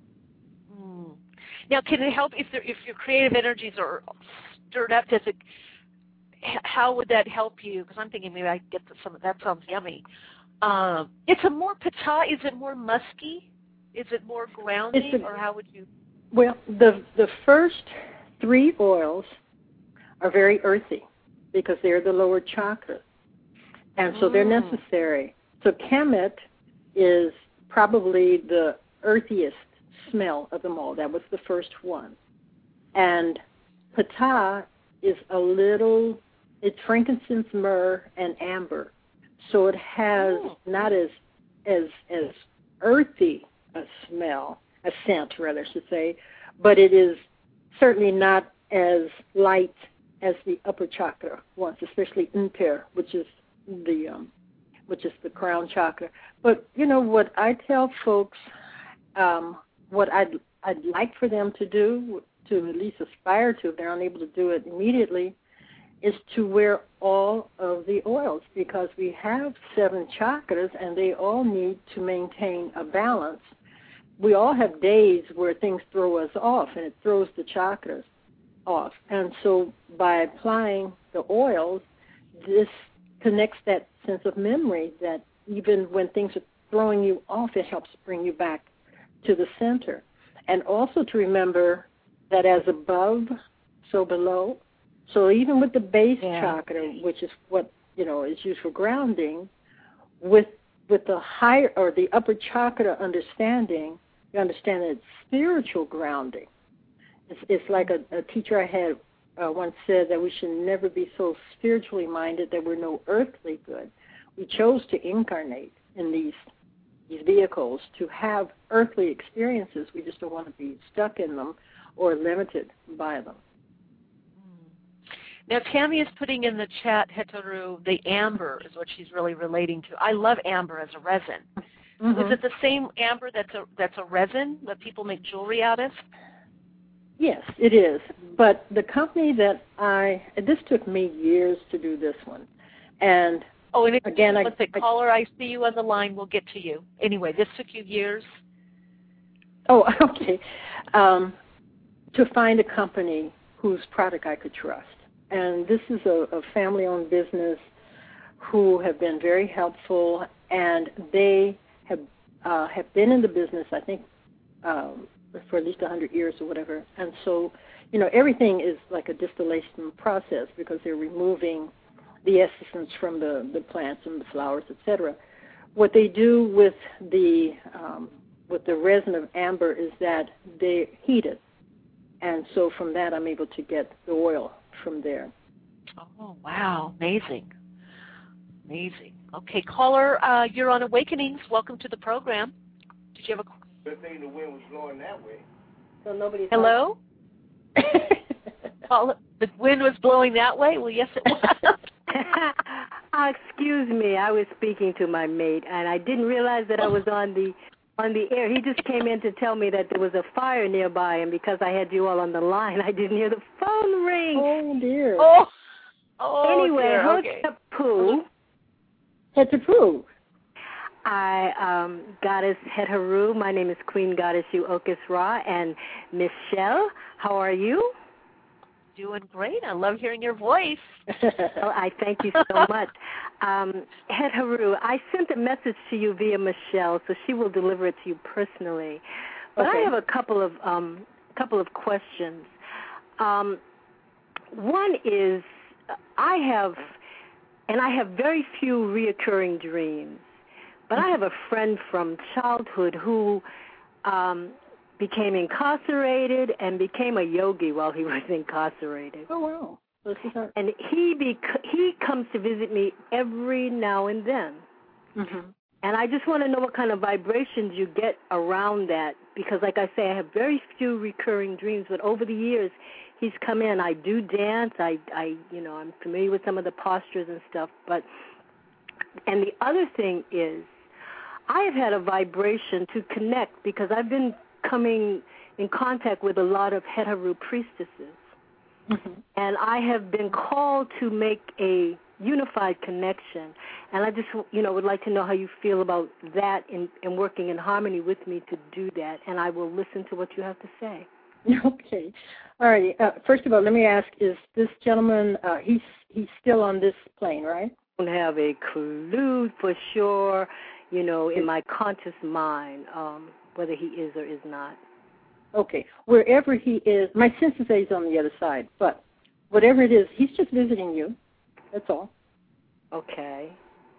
Now, can it help if your creative energies are stirred up? How would that help you? Because I'm thinking maybe I get some of that. Sounds yummy. It's a more Ptah. Is it more musky? Is it more grounding, or how would you? Well, the first 3 oils are very earthy because they're the lower chakras, and so they're necessary. So Kemet is probably the earthiest smell of them all. That was the first one. And Ptah is it's frankincense, myrrh, and amber. So it has not as earthy a smell, a scent rather, I should say, but it is certainly not as light as the upper chakra ones, especially Unter, which is the crown chakra. But what I tell folks, what I'd like for them to do, to at least aspire to, if they're unable to do it immediately, is to wear all of the oils, because we have 7 chakras and they all need to maintain a balance. We all have days where things throw us off, and it throws the chakras off. And so by applying the oils, this connects that sense of memory that even when things are throwing you off, it helps bring you back to the center. And also to remember that as above, so below. So even with the base chakra, which is what is used for grounding, with the higher or the upper chakra understanding, you understand that it's spiritual grounding. It's like a teacher I had once said that we should never be so spiritually minded that we're no earthly good. We chose to incarnate in these vehicles to have earthly experiences. We just don't want to be stuck in them or limited by them. Now, Tammy is putting in the chat, Hetaru, the amber is what she's really relating to. I love amber as a resin. Mm-hmm. Is it the same amber that's a resin that people make jewelry out of? Yes, it is. But the company that this took me years to do this one. And and again, caller, I see you on the line. We'll get to you. Anyway, this took you years? Oh, okay. To find a company whose product I could trust. And this is a family-owned business who have been very helpful, and they have been in the business, I think, for at least 100 years or whatever. And so, everything is like a distillation process because they're removing the essence from the plants and the flowers, etc. What they do with the resin of amber is that they heat it. And so from that, I'm able to get the oil from there. Oh, wow. Amazing. Amazing. Okay, caller, you're on Awakenings. Welcome to the program. Did you have a question? Good thing the wind was blowing that way. So nobody's... Hello? The wind was blowing that way? Well, yes, it was. Excuse me. I was speaking to my mate, and I didn't realize that I was on the air. He just came in to tell me that there was a fire nearby, and because I had you all on the line, I didn't hear the phone ring. Oh, dear. Anyway, dear. Okay. Hetapu. I, Goddess Hetaru, my name is Queen Goddess Uokis Ra, and Michelle, how are you? Doing great. I love hearing your voice. I thank you so much. Hetaru, I sent a message to you via Michelle, so she will deliver it to you personally. But okay. I have a couple of questions. One is I have very few reoccurring dreams. But I have a friend from childhood who became incarcerated and became a yogi while he was incarcerated. Oh, wow. And he comes to visit me every now and then. Mm-hmm. And I just want to know what kind of vibrations you get around that, because like I say, I have very few recurring dreams, but over the years he's come in. I do dance. I'm familiar with some of the postures and stuff, and the other thing is I have had a vibration to connect because I've been coming in contact with a lot of Hetaru priestesses. Mm-hmm. And I have been called to make a unified connection. And I just, would like to know how you feel about that and working in harmony with me to do that. And I will listen to what you have to say. Okay. All right. First of all, let me ask, is this gentleman, he's still on this plane, right? I don't have a clue for sure. In my conscious mind, whether he is or is not. Okay. Wherever he is, my sense is that he's on the other side, but whatever it is, he's just visiting you. That's all. Okay.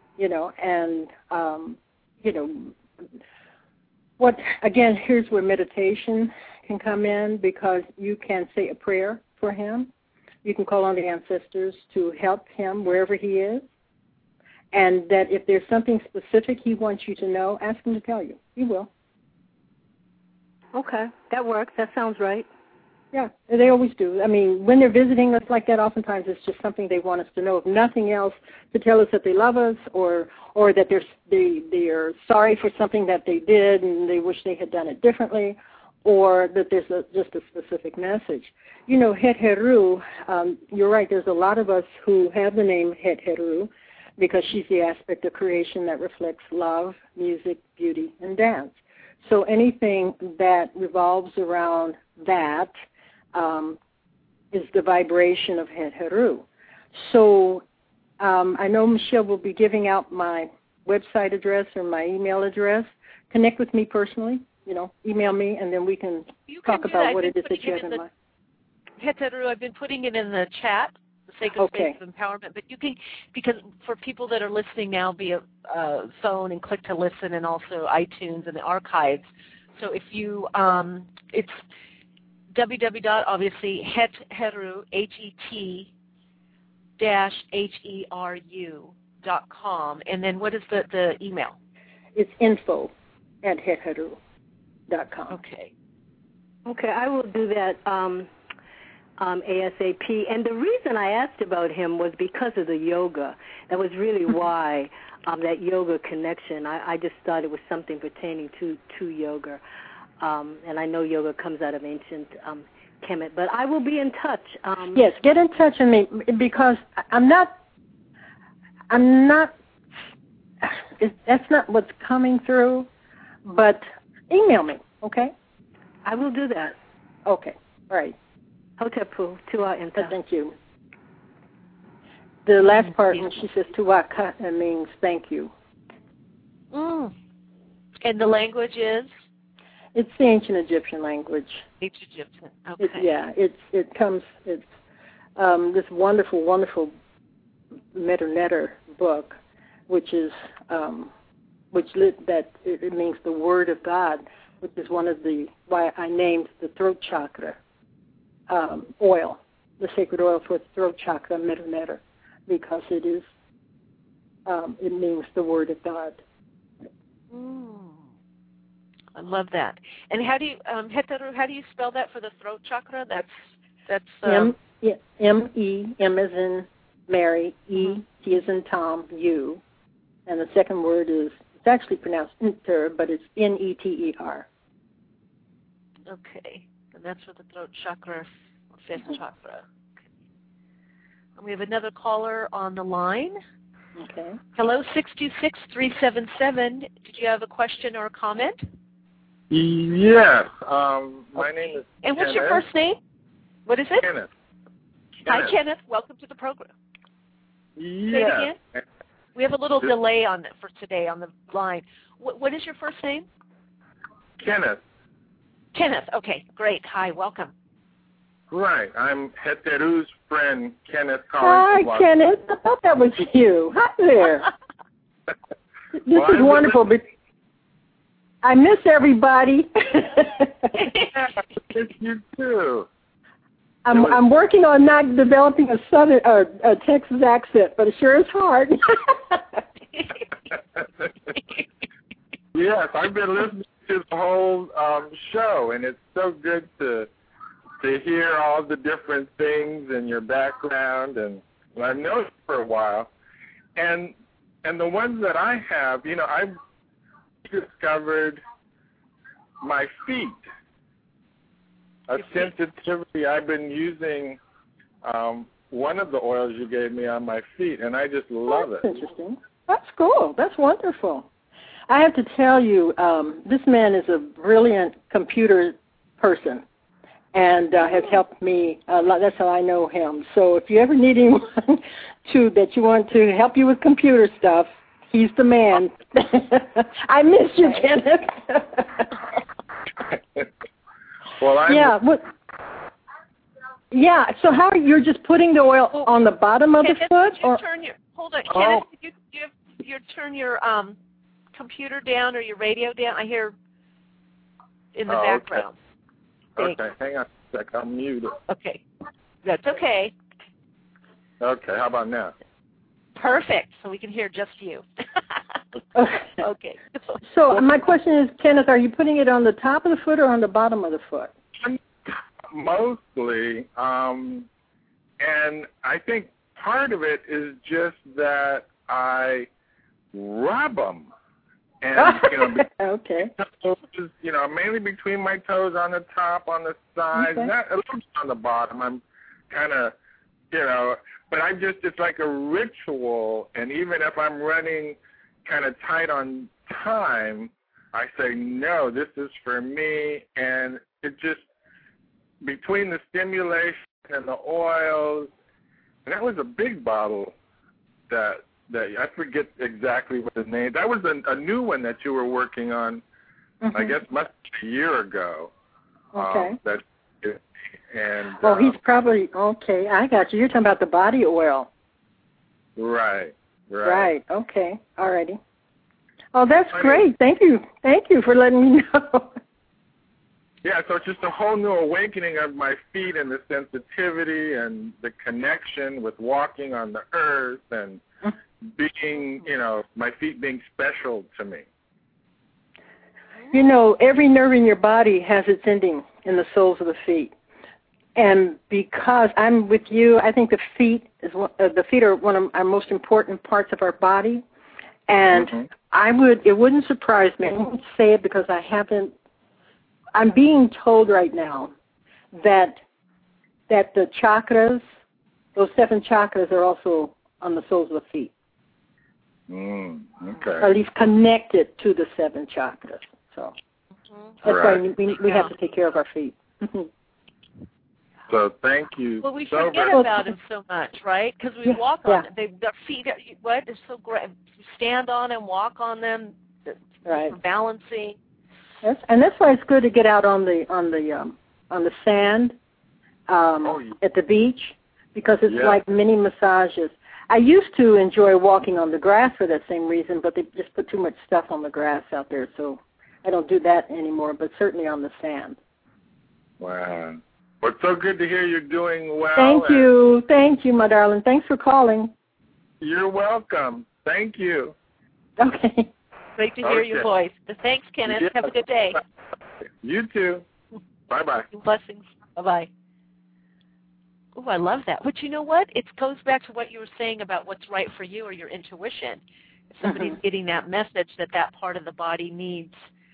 Here's where meditation can come in, because you can say a prayer for him. You can call on the ancestors to help him wherever he is. And that if there's something specific he wants you to know, ask him to tell you. He will. Okay, that works. That sounds right. Yeah, they always do. I mean, when they're visiting us like that, oftentimes it's just something they want us to know. If nothing else, to tell us that they love us, or that they are sorry for something that they did and they wish they had done it differently, or that there's just a specific message. Heteru, you're right, there's a lot of us who have the name Heteru, because she's the aspect of creation that reflects love, music, beauty, and dance. So anything that revolves around that is the vibration of Heteru. So I know Michelle will be giving out my website address or my email address. Connect with me personally, email me, and then we can talk about what it is that you have in mind. Heteru, I've been putting it in the chat. Sacred Space of Empowerment, but you can, because for people that are listening now via phone and click to listen, and also iTunes and the archives. So if you, it's www. obviously Heteru HET-HERU.com, and then what is the email? It's info@heteru.com. Okay. Okay, I will do that. ASAP. And the reason I asked about him was because of the yoga. That was really why, that yoga connection. I just thought it was something pertaining to yoga. And I know yoga comes out of ancient Kemet. But I will be in touch. Yes, get in touch with me because I'm not, that's not what's coming through, but email me, okay? I will do that. Okay, all right. Hotepu, Tua Inta. Thank you. The last part, when she says Tua Ka, it means thank you. Mm. And the language is? It's the ancient Egyptian language. Ancient Egyptian, okay. It comes, it's this wonderful, wonderful Medu Neter book, which is, it means the Word of God, which is why I named the throat chakra oil, the sacred oil for the throat chakra, Medu Neter, because it is, it means the Word of God. I love that. And how do you, Heteru, how do you spell that for the throat chakra? That's M-E, M as in Mary, E, T as in Tom, U. And the second word is, it's actually pronounced Inter, but it's N-E-T-E-R. Okay. And that's for the throat chakra, fifth chakra. Okay. And we have another caller on the line. Okay. Hello, 626-377. Did you have a question or a comment? Yes. My name is And what's Kenneth. your first name? What is it? Kenneth. Hi, Kenneth. Welcome to the program. Yes. Say it again. We have a little delay on it for today on the line. What is your first name? Kenneth. Kenneth. Okay, great. Hi, welcome. Right. I'm Heteru's friend, Kenneth calling. Hi, Kenneth. I thought that was you. Hi there. This is wonderful. I miss everybody. I miss you too. I'm working on not developing a Southern a Texas accent, but it sure is hard. Yes, I've been listening to the whole show, and it's so good to hear all the different things and your background, and I've known you for a while, and the ones that I have, I've discovered my feet. A sensitivity. I've been using one of the oils you gave me on my feet, and I just love it. That's interesting. That's cool. That's wonderful. I have to tell you, this man is a brilliant computer person and has helped me a lot. That's how I know him. So if you ever need anyone that you want to help you with computer stuff, he's the man. I miss you, Kenneth. Well, so how you're just putting the oil on the bottom of Kenneth, the foot? Hold on, Kenneth, did you turn your computer down or your radio down? I hear in the background. Okay, hang on a sec. I'll mute it. Okay, that's okay. Okay, how about now? Perfect, so we can hear just you. Okay. So my question is, Kenneth, are you putting it on the top of the foot or on the bottom of the foot? Mostly, and I think part of it is just that I rub them, and okay. Just, mainly between my toes, on the top, on the sides, not a little bit on the bottom. I'm kind of, but it's like a ritual, and even if I'm running kind of tight on time, I say, no, this is for me, and it just, between the stimulation and the oils, and that was a big bottle that I forget exactly what the name, that was a new one that you were working on, I guess much a year ago. Okay. Well, he's probably, okay, I got you. You're talking about the body oil. Right. Right, okay, all righty. Oh, that's great. Thank you for letting me know. Yeah, so it's just a whole new awakening of my feet and the sensitivity and the connection with walking on the earth and being, my feet being special to me. Every nerve in your body has its ending in the soles of the feet. And because I'm with you, I think the feet are one of our most important parts of our body. And it wouldn't surprise me. I won't say it because I'm being told right now that the chakras, those 7 chakras, are also on the soles of the feet. Okay. Or at least connected to the 7 chakras. So that's why we have to take care of our feet. So thank you. Well, we forget about them so much, right? Because we walk on them. Their feet, they're so great. Stand on them, walk on them, for balancing. Yes, and that's why it's good to get out on the sand at the beach, because it's like mini massages. I used to enjoy walking on the grass for that same reason, but they just put too much stuff on the grass out there, so I don't do that anymore, but certainly on the sand. Wow. Well, it's so good to hear you're doing well. Thank you, my darling. Thanks for calling. You're welcome. Thank you. Okay. Great to hear your voice. Thanks, Kenneth. Have a good day. You too. Bye-bye. Blessings. Bye-bye. Oh, I love that. But you know what? It goes back to what you were saying about what's right for you or your intuition. If somebody's getting that message that part of the body needs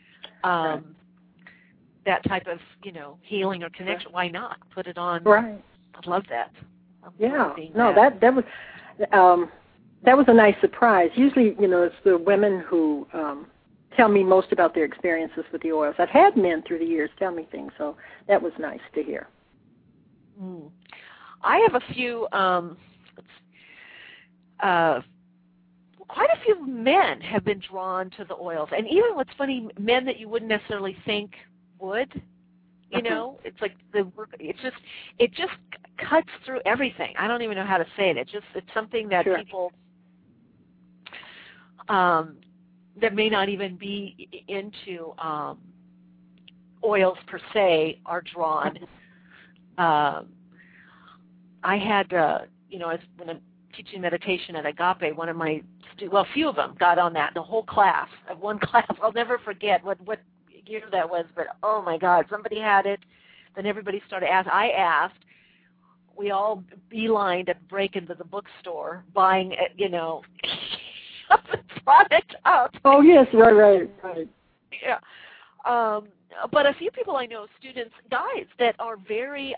that type of, healing or connection, why not put it on? Right. I love that. That was a nice surprise. Usually, it's the women who tell me most about their experiences with the oils. I've had men through the years tell me things, so that was nice to hear. I have a few, quite a few men have been drawn to the oils. And even what's funny, men that you wouldn't necessarily think would, it's like it just cuts through everything. I don't even know how to say it. It's something that people that may not even be into oils per se are drawn. I had, when I'm teaching meditation at Agape, one of my a few of them got on that. The whole class, one class, I'll never forget what year that was, but oh my God, somebody had it. Then everybody started asking. I asked. We all beelined at the break into the bookstore, buying, the product up. Oh yes, right. Yeah. But a few people I know, students, guys, that are very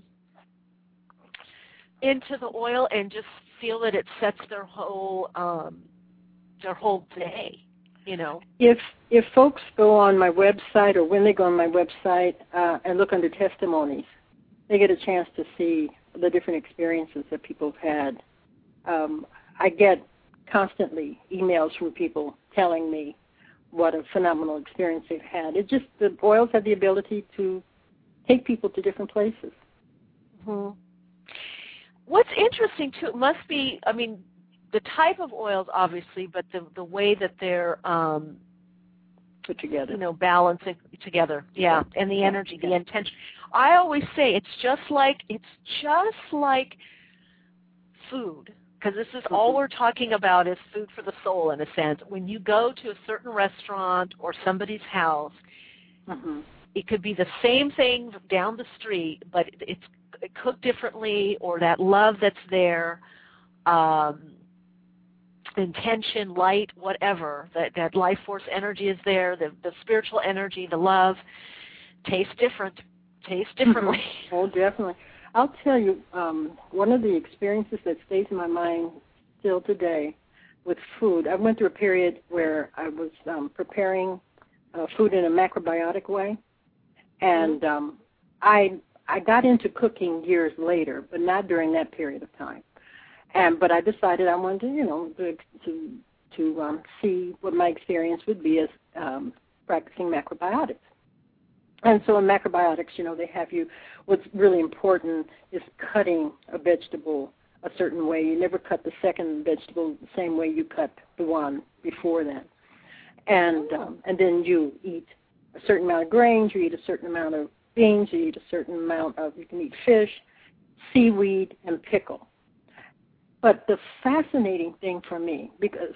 into the oil and just feel that it sets their whole day. If folks go on my website, or when they go on my website and look under testimonies, they get a chance to see the different experiences that people have had. I get constantly emails from people telling me what a phenomenal experience they've had. The oils have the ability to take people to different places. What's interesting too, it must be, the type of oils, obviously, but the way that they're put together, balancing together, and the energy, the intention. I always say it's just like food, because this is all we're talking about is food for the soul in a sense. When you go to a certain restaurant or somebody's house, it could be the same thing down the street, but it's cooked differently, or that love that's there. Intention, light, whatever, that life force energy is there, the spiritual energy, the love, tastes differently. Oh, definitely. I'll tell you, one of the experiences that stays in my mind still today with food, I went through a period where I was preparing food in a macrobiotic way, and I got into cooking years later, but not during that period of time. But I decided I wanted to see what my experience would be as practicing macrobiotics. And so in macrobiotics, they have you, what's really important is cutting a vegetable a certain way. You never cut the second vegetable the same way you cut the one before that. And then you eat a certain amount of grains, you eat a certain amount of beans, you eat a certain amount of, you can eat fish, seaweed, and pickle. But the fascinating thing for me, because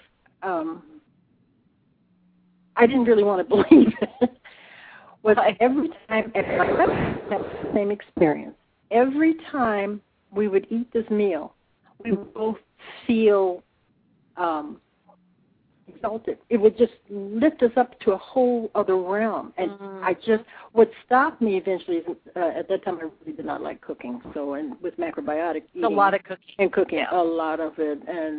I didn't really want to believe it, was every time, and I had the same experience, every time we would eat this meal, we would both feel exalted. It would just lift us up to a whole other realm. And what stopped me eventually is at that time I really did not like cooking. So, and with macrobiotic eating. A lot of cooking. And cooking, a lot of it. And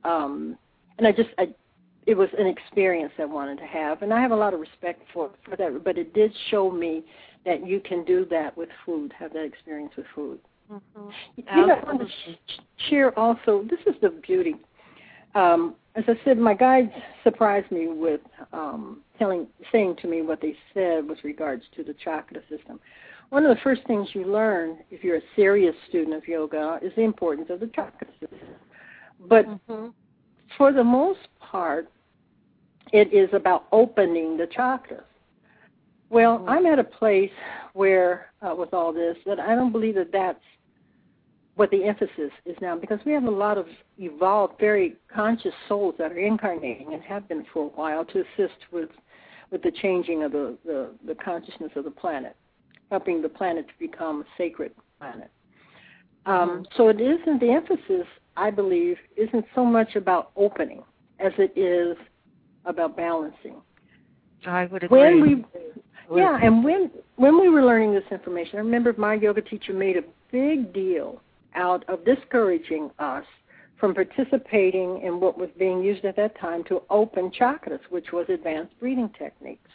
it was an experience I wanted to have. And I have a lot of respect for that. But it did show me that you can do that with food, have that experience with food. I want to share also, this is the beauty. As I said, my guides surprised me with saying to me what they said with regards to the chakra system. One of the first things you learn if you're a serious student of yoga is the importance of the chakra system. But for the most part, it is about opening the chakras. Well, I'm at a place where, with all this, that I don't believe that that's what the emphasis is now, because we have a lot of evolved, very conscious souls that are incarnating and have been for a while to assist with the changing of the consciousness of the planet, helping the planet to become a sacred planet. So it isn't, the emphasis, I believe, isn't so much about opening as it is about balancing. I would agree. And when we were learning this information, I remember my yoga teacher made a big deal out of discouraging us from participating in what was being used at that time to open chakras, which was advanced breathing techniques.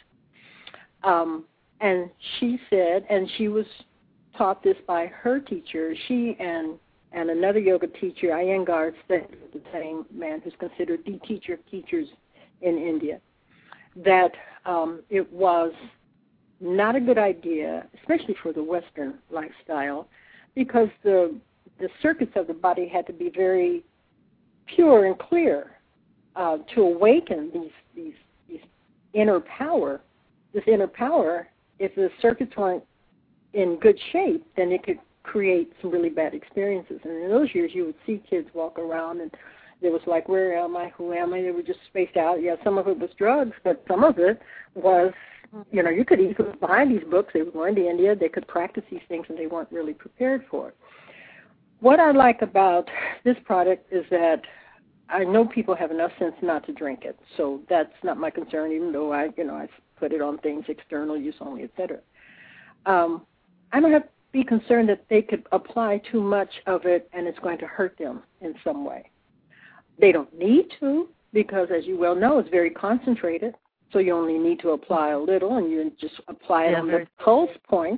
And she said, and she was taught this by her teacher, she and another yoga teacher, Iyengar, the same man who's considered the teacher of teachers in India, that it was not a good idea, especially for the Western lifestyle, because the circuits of the body had to be very pure and clear to awaken these inner power. This inner power, if the circuits weren't in good shape, then it could create some really bad experiences. And in those years, you would see kids walk around and it was like, where am I? Who am I? They were just spaced out. Yeah, some of it was drugs, but some of it was, you could easily find these books. They were going to India. They could practice these things, and they weren't really prepared for it. What I like about this product is that I know people have enough sense not to drink it, so that's not my concern, even though I put it on things, external use only, etc. I don't have to be concerned that they could apply too much of it and it's going to hurt them in some way. They don't need to, because as you well know, it's very concentrated, so you only need to apply a little, and you just apply it on the pulse point.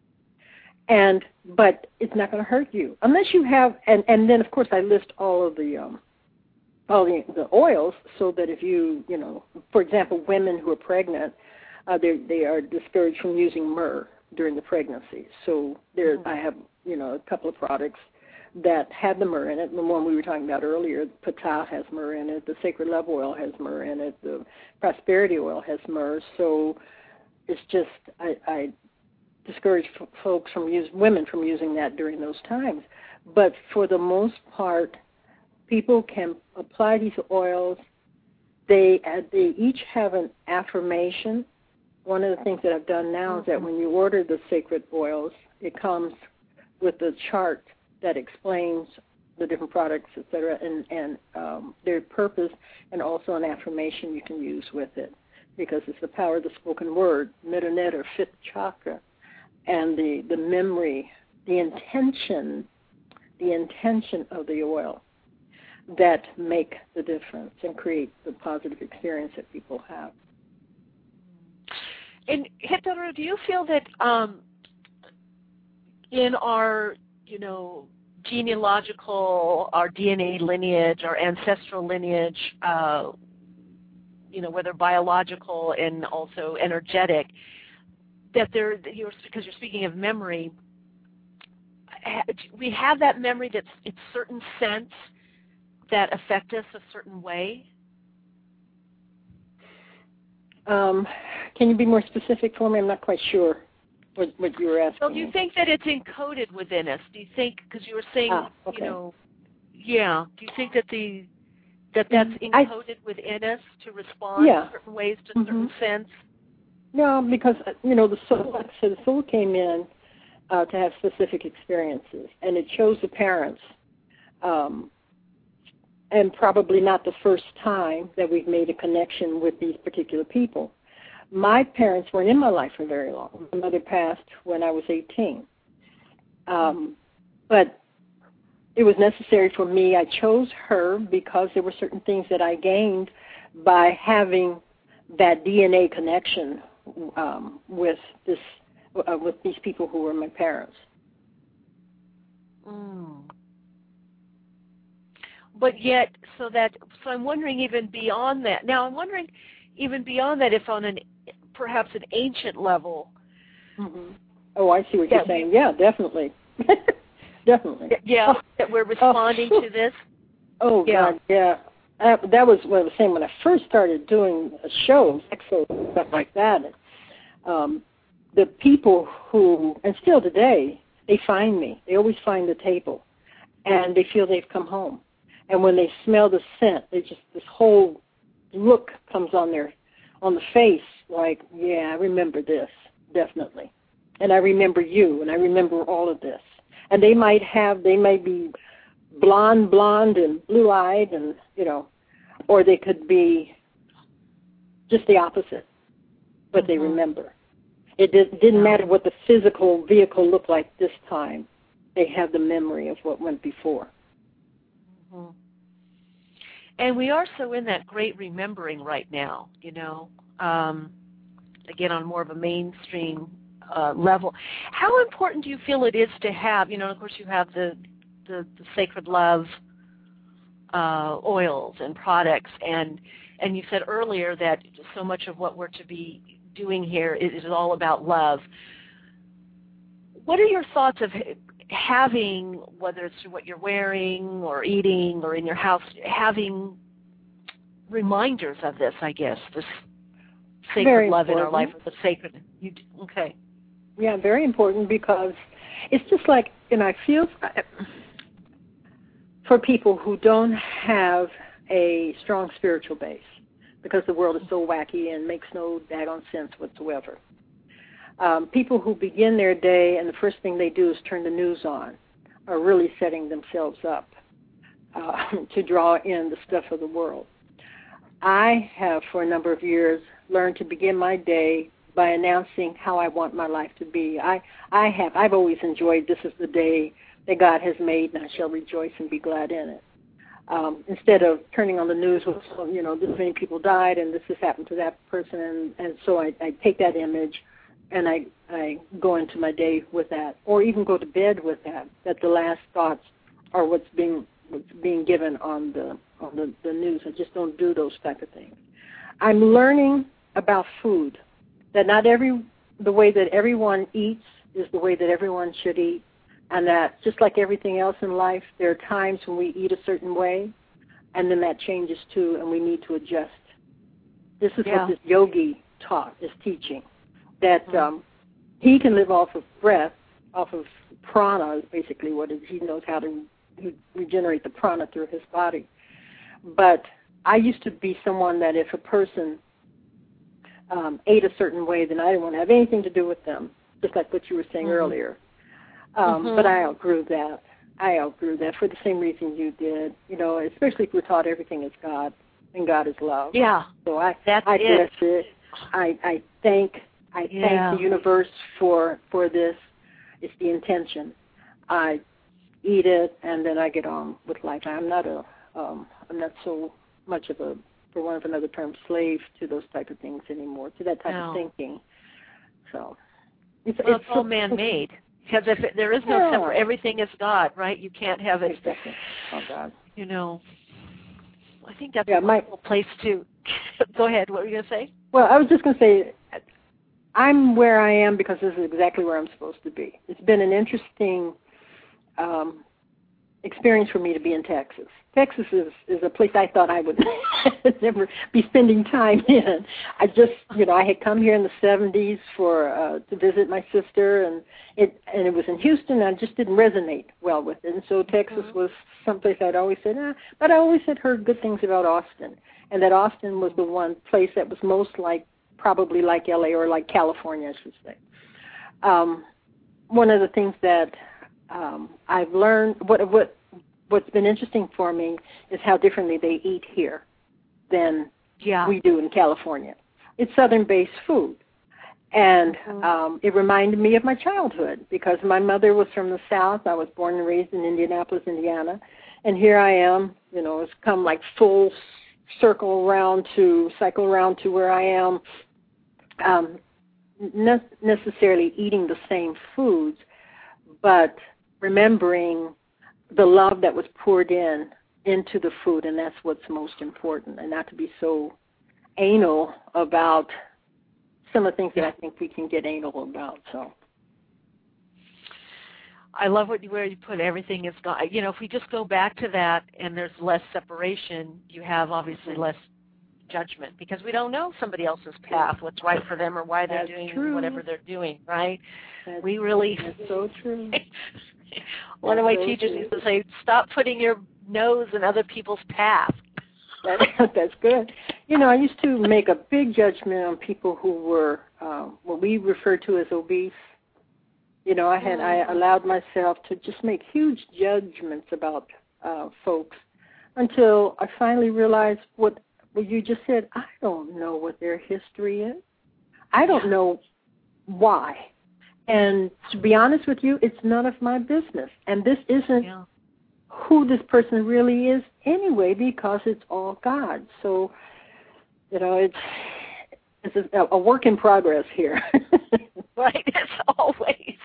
But it's not going to hurt you unless you have. And then of course I list all the oils, so that if you for example, women who are pregnant, they are discouraged from using myrrh during the pregnancy. So I have a couple of products that had the myrrh in it. The one we were talking about earlier, Patah has myrrh in it. The Sacred Love oil has myrrh in it. The Prosperity oil has myrrh. So it's just I discourage folks women from using that during those times. But for the most part, people can apply these oils. They each have an affirmation. One of the things that I've done now is that when you order the sacred oils, it comes with a chart that explains the different products, et cetera, and their purpose, and also an affirmation you can use with it, because it's the power of the spoken word, Metta Netta, fifth chakra, and the memory, the intention of the oil that make the difference and create the positive experience that people have. And Heptadara, do you feel that in our genealogical, our DNA lineage, our ancestral lineage, whether biological and also energetic, that because you're speaking of memory, we have that memory that's in certain sense that affect us a certain way? Can you be more specific for me? I'm not quite sure what you were asking. Well, do you think that it's encoded within us? Do you think, because you were saying, okay. do you think that that's encoded within us to respond in certain ways to certain sense? No, because, the soul came in to have specific experiences, and it shows the parents, and probably not the first time that we've made a connection with these particular people. My parents weren't in my life for very long. My mother passed when I was 18. But it was necessary for me. I chose her because there were certain things that I gained by having that DNA connection with these people who were my parents. Mm. But yet, so I'm wondering even beyond that. Now, I'm wondering even beyond that, if on perhaps an ancient level. Mm-hmm. Oh, I see what you're saying. Yeah, definitely. Definitely. Yeah, that we're responding to this. Oh, yeah. God, yeah. That was what I was saying when I first started doing shows, exos, stuff like that. The people who, and still today, they find me. They always find the table, and they feel they've come home. And when they smell the scent, they just, this whole look comes on the face, like, yeah, I remember this, definitely. And I remember you, and I remember all of this. And they might be blonde and blue-eyed, and, or they could be just the opposite, but they remember. It didn't matter what the physical vehicle looked like this time. They have the memory of what went before. Mm-hmm. And we are so in that great remembering right now, again, on more of a mainstream level. How important do you feel it is to have, of course you have the Sacred Love oils and products, and you said earlier that so much of what we're to be doing here is all about love. What are your thoughts of having, whether it's through what you're wearing or eating or in your house, having reminders of this, I guess, this sacred very love important. In our life, the sacred. Okay. Yeah, very important, because it's just like, I feel for people who don't have a strong spiritual base, because the world is so wacky and makes no daggone sense whatsoever. People who begin their day and the first thing they do is turn the news on are really setting themselves up to draw in the stuff of the world. I have, for a number of years, learned to begin my day by announcing how I want my life to be. I've always enjoyed, this is the day that God has made, and I shall rejoice and be glad in it. Instead of turning on the news with, this many people died and this has happened to that person, and so I take that image and I go into my day with that, or even go to bed with that the last thoughts are what's being given on the news. I just don't do those type of things. I'm learning about food, that not the way that everyone eats is the way that everyone should eat, and that just like everything else in life, there are times when we eat a certain way, and then that changes too, and we need to adjust. This is what this yogi is teaching, that he can live off of breath, off of prana, is basically what it is. He knows how to regenerate the prana through his body. But I used to be someone that if a person ate a certain way, then I didn't want to have anything to do with them, just like what you were saying earlier. But I outgrew that. For the same reason you did, especially if we're taught everything is God and God is love. Yeah. So I bless it. I thank the universe for this. It's the intention. I eat it and then I get on with life. I'm not so much of a, for want of another term, slave to those type of things anymore, to that type of thinking. So it's all man-made. Because if there is no separate, everything is God, right? You can't have it. Exactly. Oh, God. I think that's a wonderful place to. Go ahead. What were you going to say? Well, I was just going to say, I'm where I am because this is exactly where I'm supposed to be. It's been an interesting experience for me to be in Texas. Texas is a place I thought I would never be spending time in. I just, I had come here in the 70s to visit my sister, and it was in Houston, and I just didn't resonate well with it. And so Texas was someplace I'd always said, but I always had heard good things about Austin, and that Austin was the one place that was most probably like LA or like California, I should say. one of the things that I've learned, what's been interesting for me is how differently they eat here than we do in California. It's Southern-based food. And it reminded me of my childhood because my mother was from the South. I was born and raised in Indianapolis, Indiana. And here I am, it's come like full cycle around to where I am, necessarily eating the same foods, but remembering the love that was poured into the food, and that's what's most important, and not to be so anal about some of the things that I think we can get anal about. So I love where you put everything is gone. If we just go back to that and there's less separation, you have obviously less judgment because we don't know somebody else's path, what's right for them or why they're doing whatever they're doing, right? That's so true. One of my teachers used to say, stop putting your nose in other people's path. That's good. I used to make a big judgment on people who were what we refer to as obese. I allowed myself to just make huge judgments about folks until I finally realized what you just said. I don't know what their history is. I don't know why. And to be honest with you, it's none of my business. And this isn't who this person really is anyway, because it's all God. So, it's a work in progress here. Right, it's always.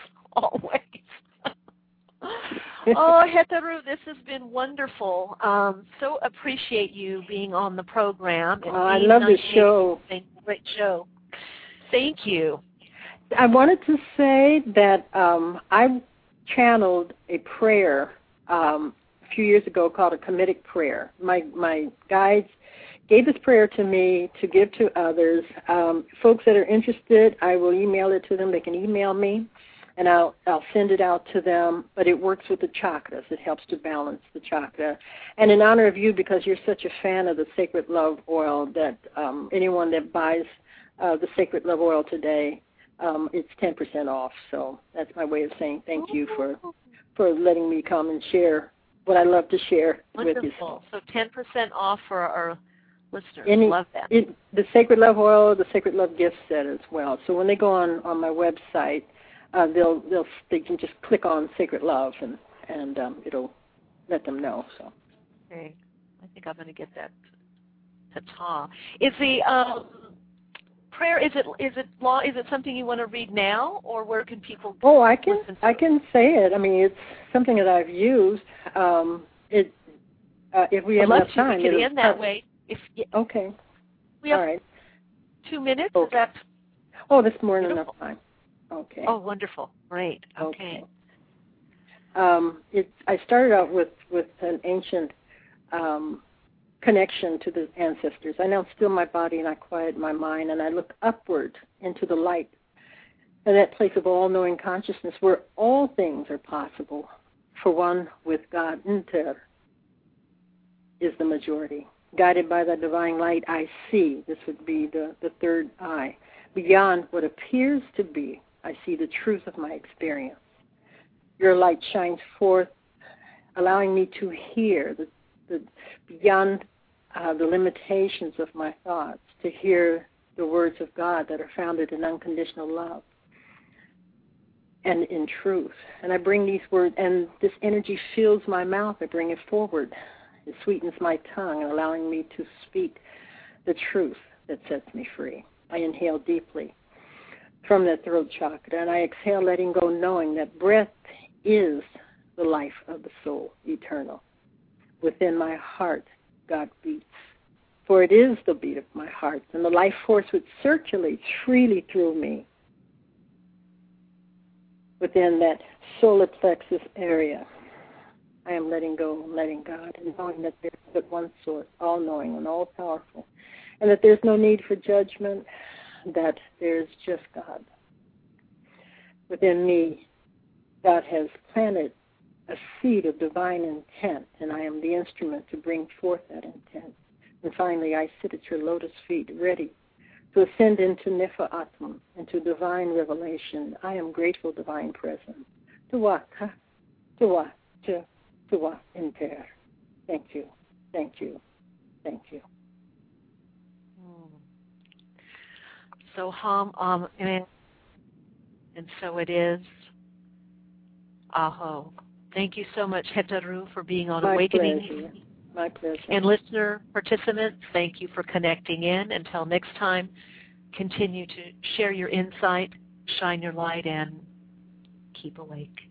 Oh, Heteru, this has been wonderful. So appreciate you being on the program. I love the show. Great show. Thank you. I wanted to say that I channeled a prayer a few years ago called a Kemetic prayer. My guides gave this prayer to me to give to others. Folks that are interested, I will email it to them. They can email me, and I'll send it out to them. But it works with the chakras. It helps to balance the chakra. And in honor of you, because you're such a fan of the Sacred Love Oil, that anyone that buys the Sacred Love Oil today, it's 10% off. So that's my way of saying thank you for letting me come and share what I love to share with you. Wonderful. So 10% off for our listeners. Love that. The Sacred Love Oil, the Sacred Love gift set as well. So when they go on my website, they can just click on Sacred Love and it'll let them know. So. Okay, I think I'm going to get that. Is the prayer? Is it something you want to read now, or where can people? Oh, I can say it. I mean, it's something that I've used. If we have enough time, we can end that way. Okay. We have all right. 2 minutes. Okay. Is that? Oh, that's more than enough time. Okay. Oh, wonderful. Great. Okay. I started out with an ancient connection to the ancestors. I now still my body and I quiet my mind and I look upward into the light, and that place of all-knowing consciousness where all things are possible for one with God. Inter is the majority. Guided by the divine light, I see. This would be the third eye. Beyond what appears to be, I see the truth of my experience. Your light shines forth, allowing me to hear the beyond the limitations of my thoughts, to hear the words of God that are founded in unconditional love and in truth. And I bring these words, and this energy fills my mouth. I bring it forward. It sweetens my tongue, allowing me to speak the truth that sets me free. I inhale deeply from that throat chakra, and I exhale, letting go, knowing that breath is the life of the soul, eternal. Within my heart, God beats, for it is the beat of my heart, and the life force which circulates freely through me within that solar plexus area. I am letting go and letting God, and knowing that there's but one source, all-knowing and all-powerful, and that there's no need for judgment, that there's just God. Within me, God has planted a seed of divine intent, and I am the instrument to bring forth that intent. And finally, I sit at your lotus feet, ready to ascend into Nefa Atman, into divine revelation. I am grateful, divine presence. Tuwa, tuwa, tuwa, imper. Thank you, thank you, thank you. So and so it is. Aho. Thank you so much, Hetaru, for being on Awakening. Pleasure. My pleasure. And listener participants, thank you for connecting in. Until next time, continue to share your insight, shine your light, and keep awake.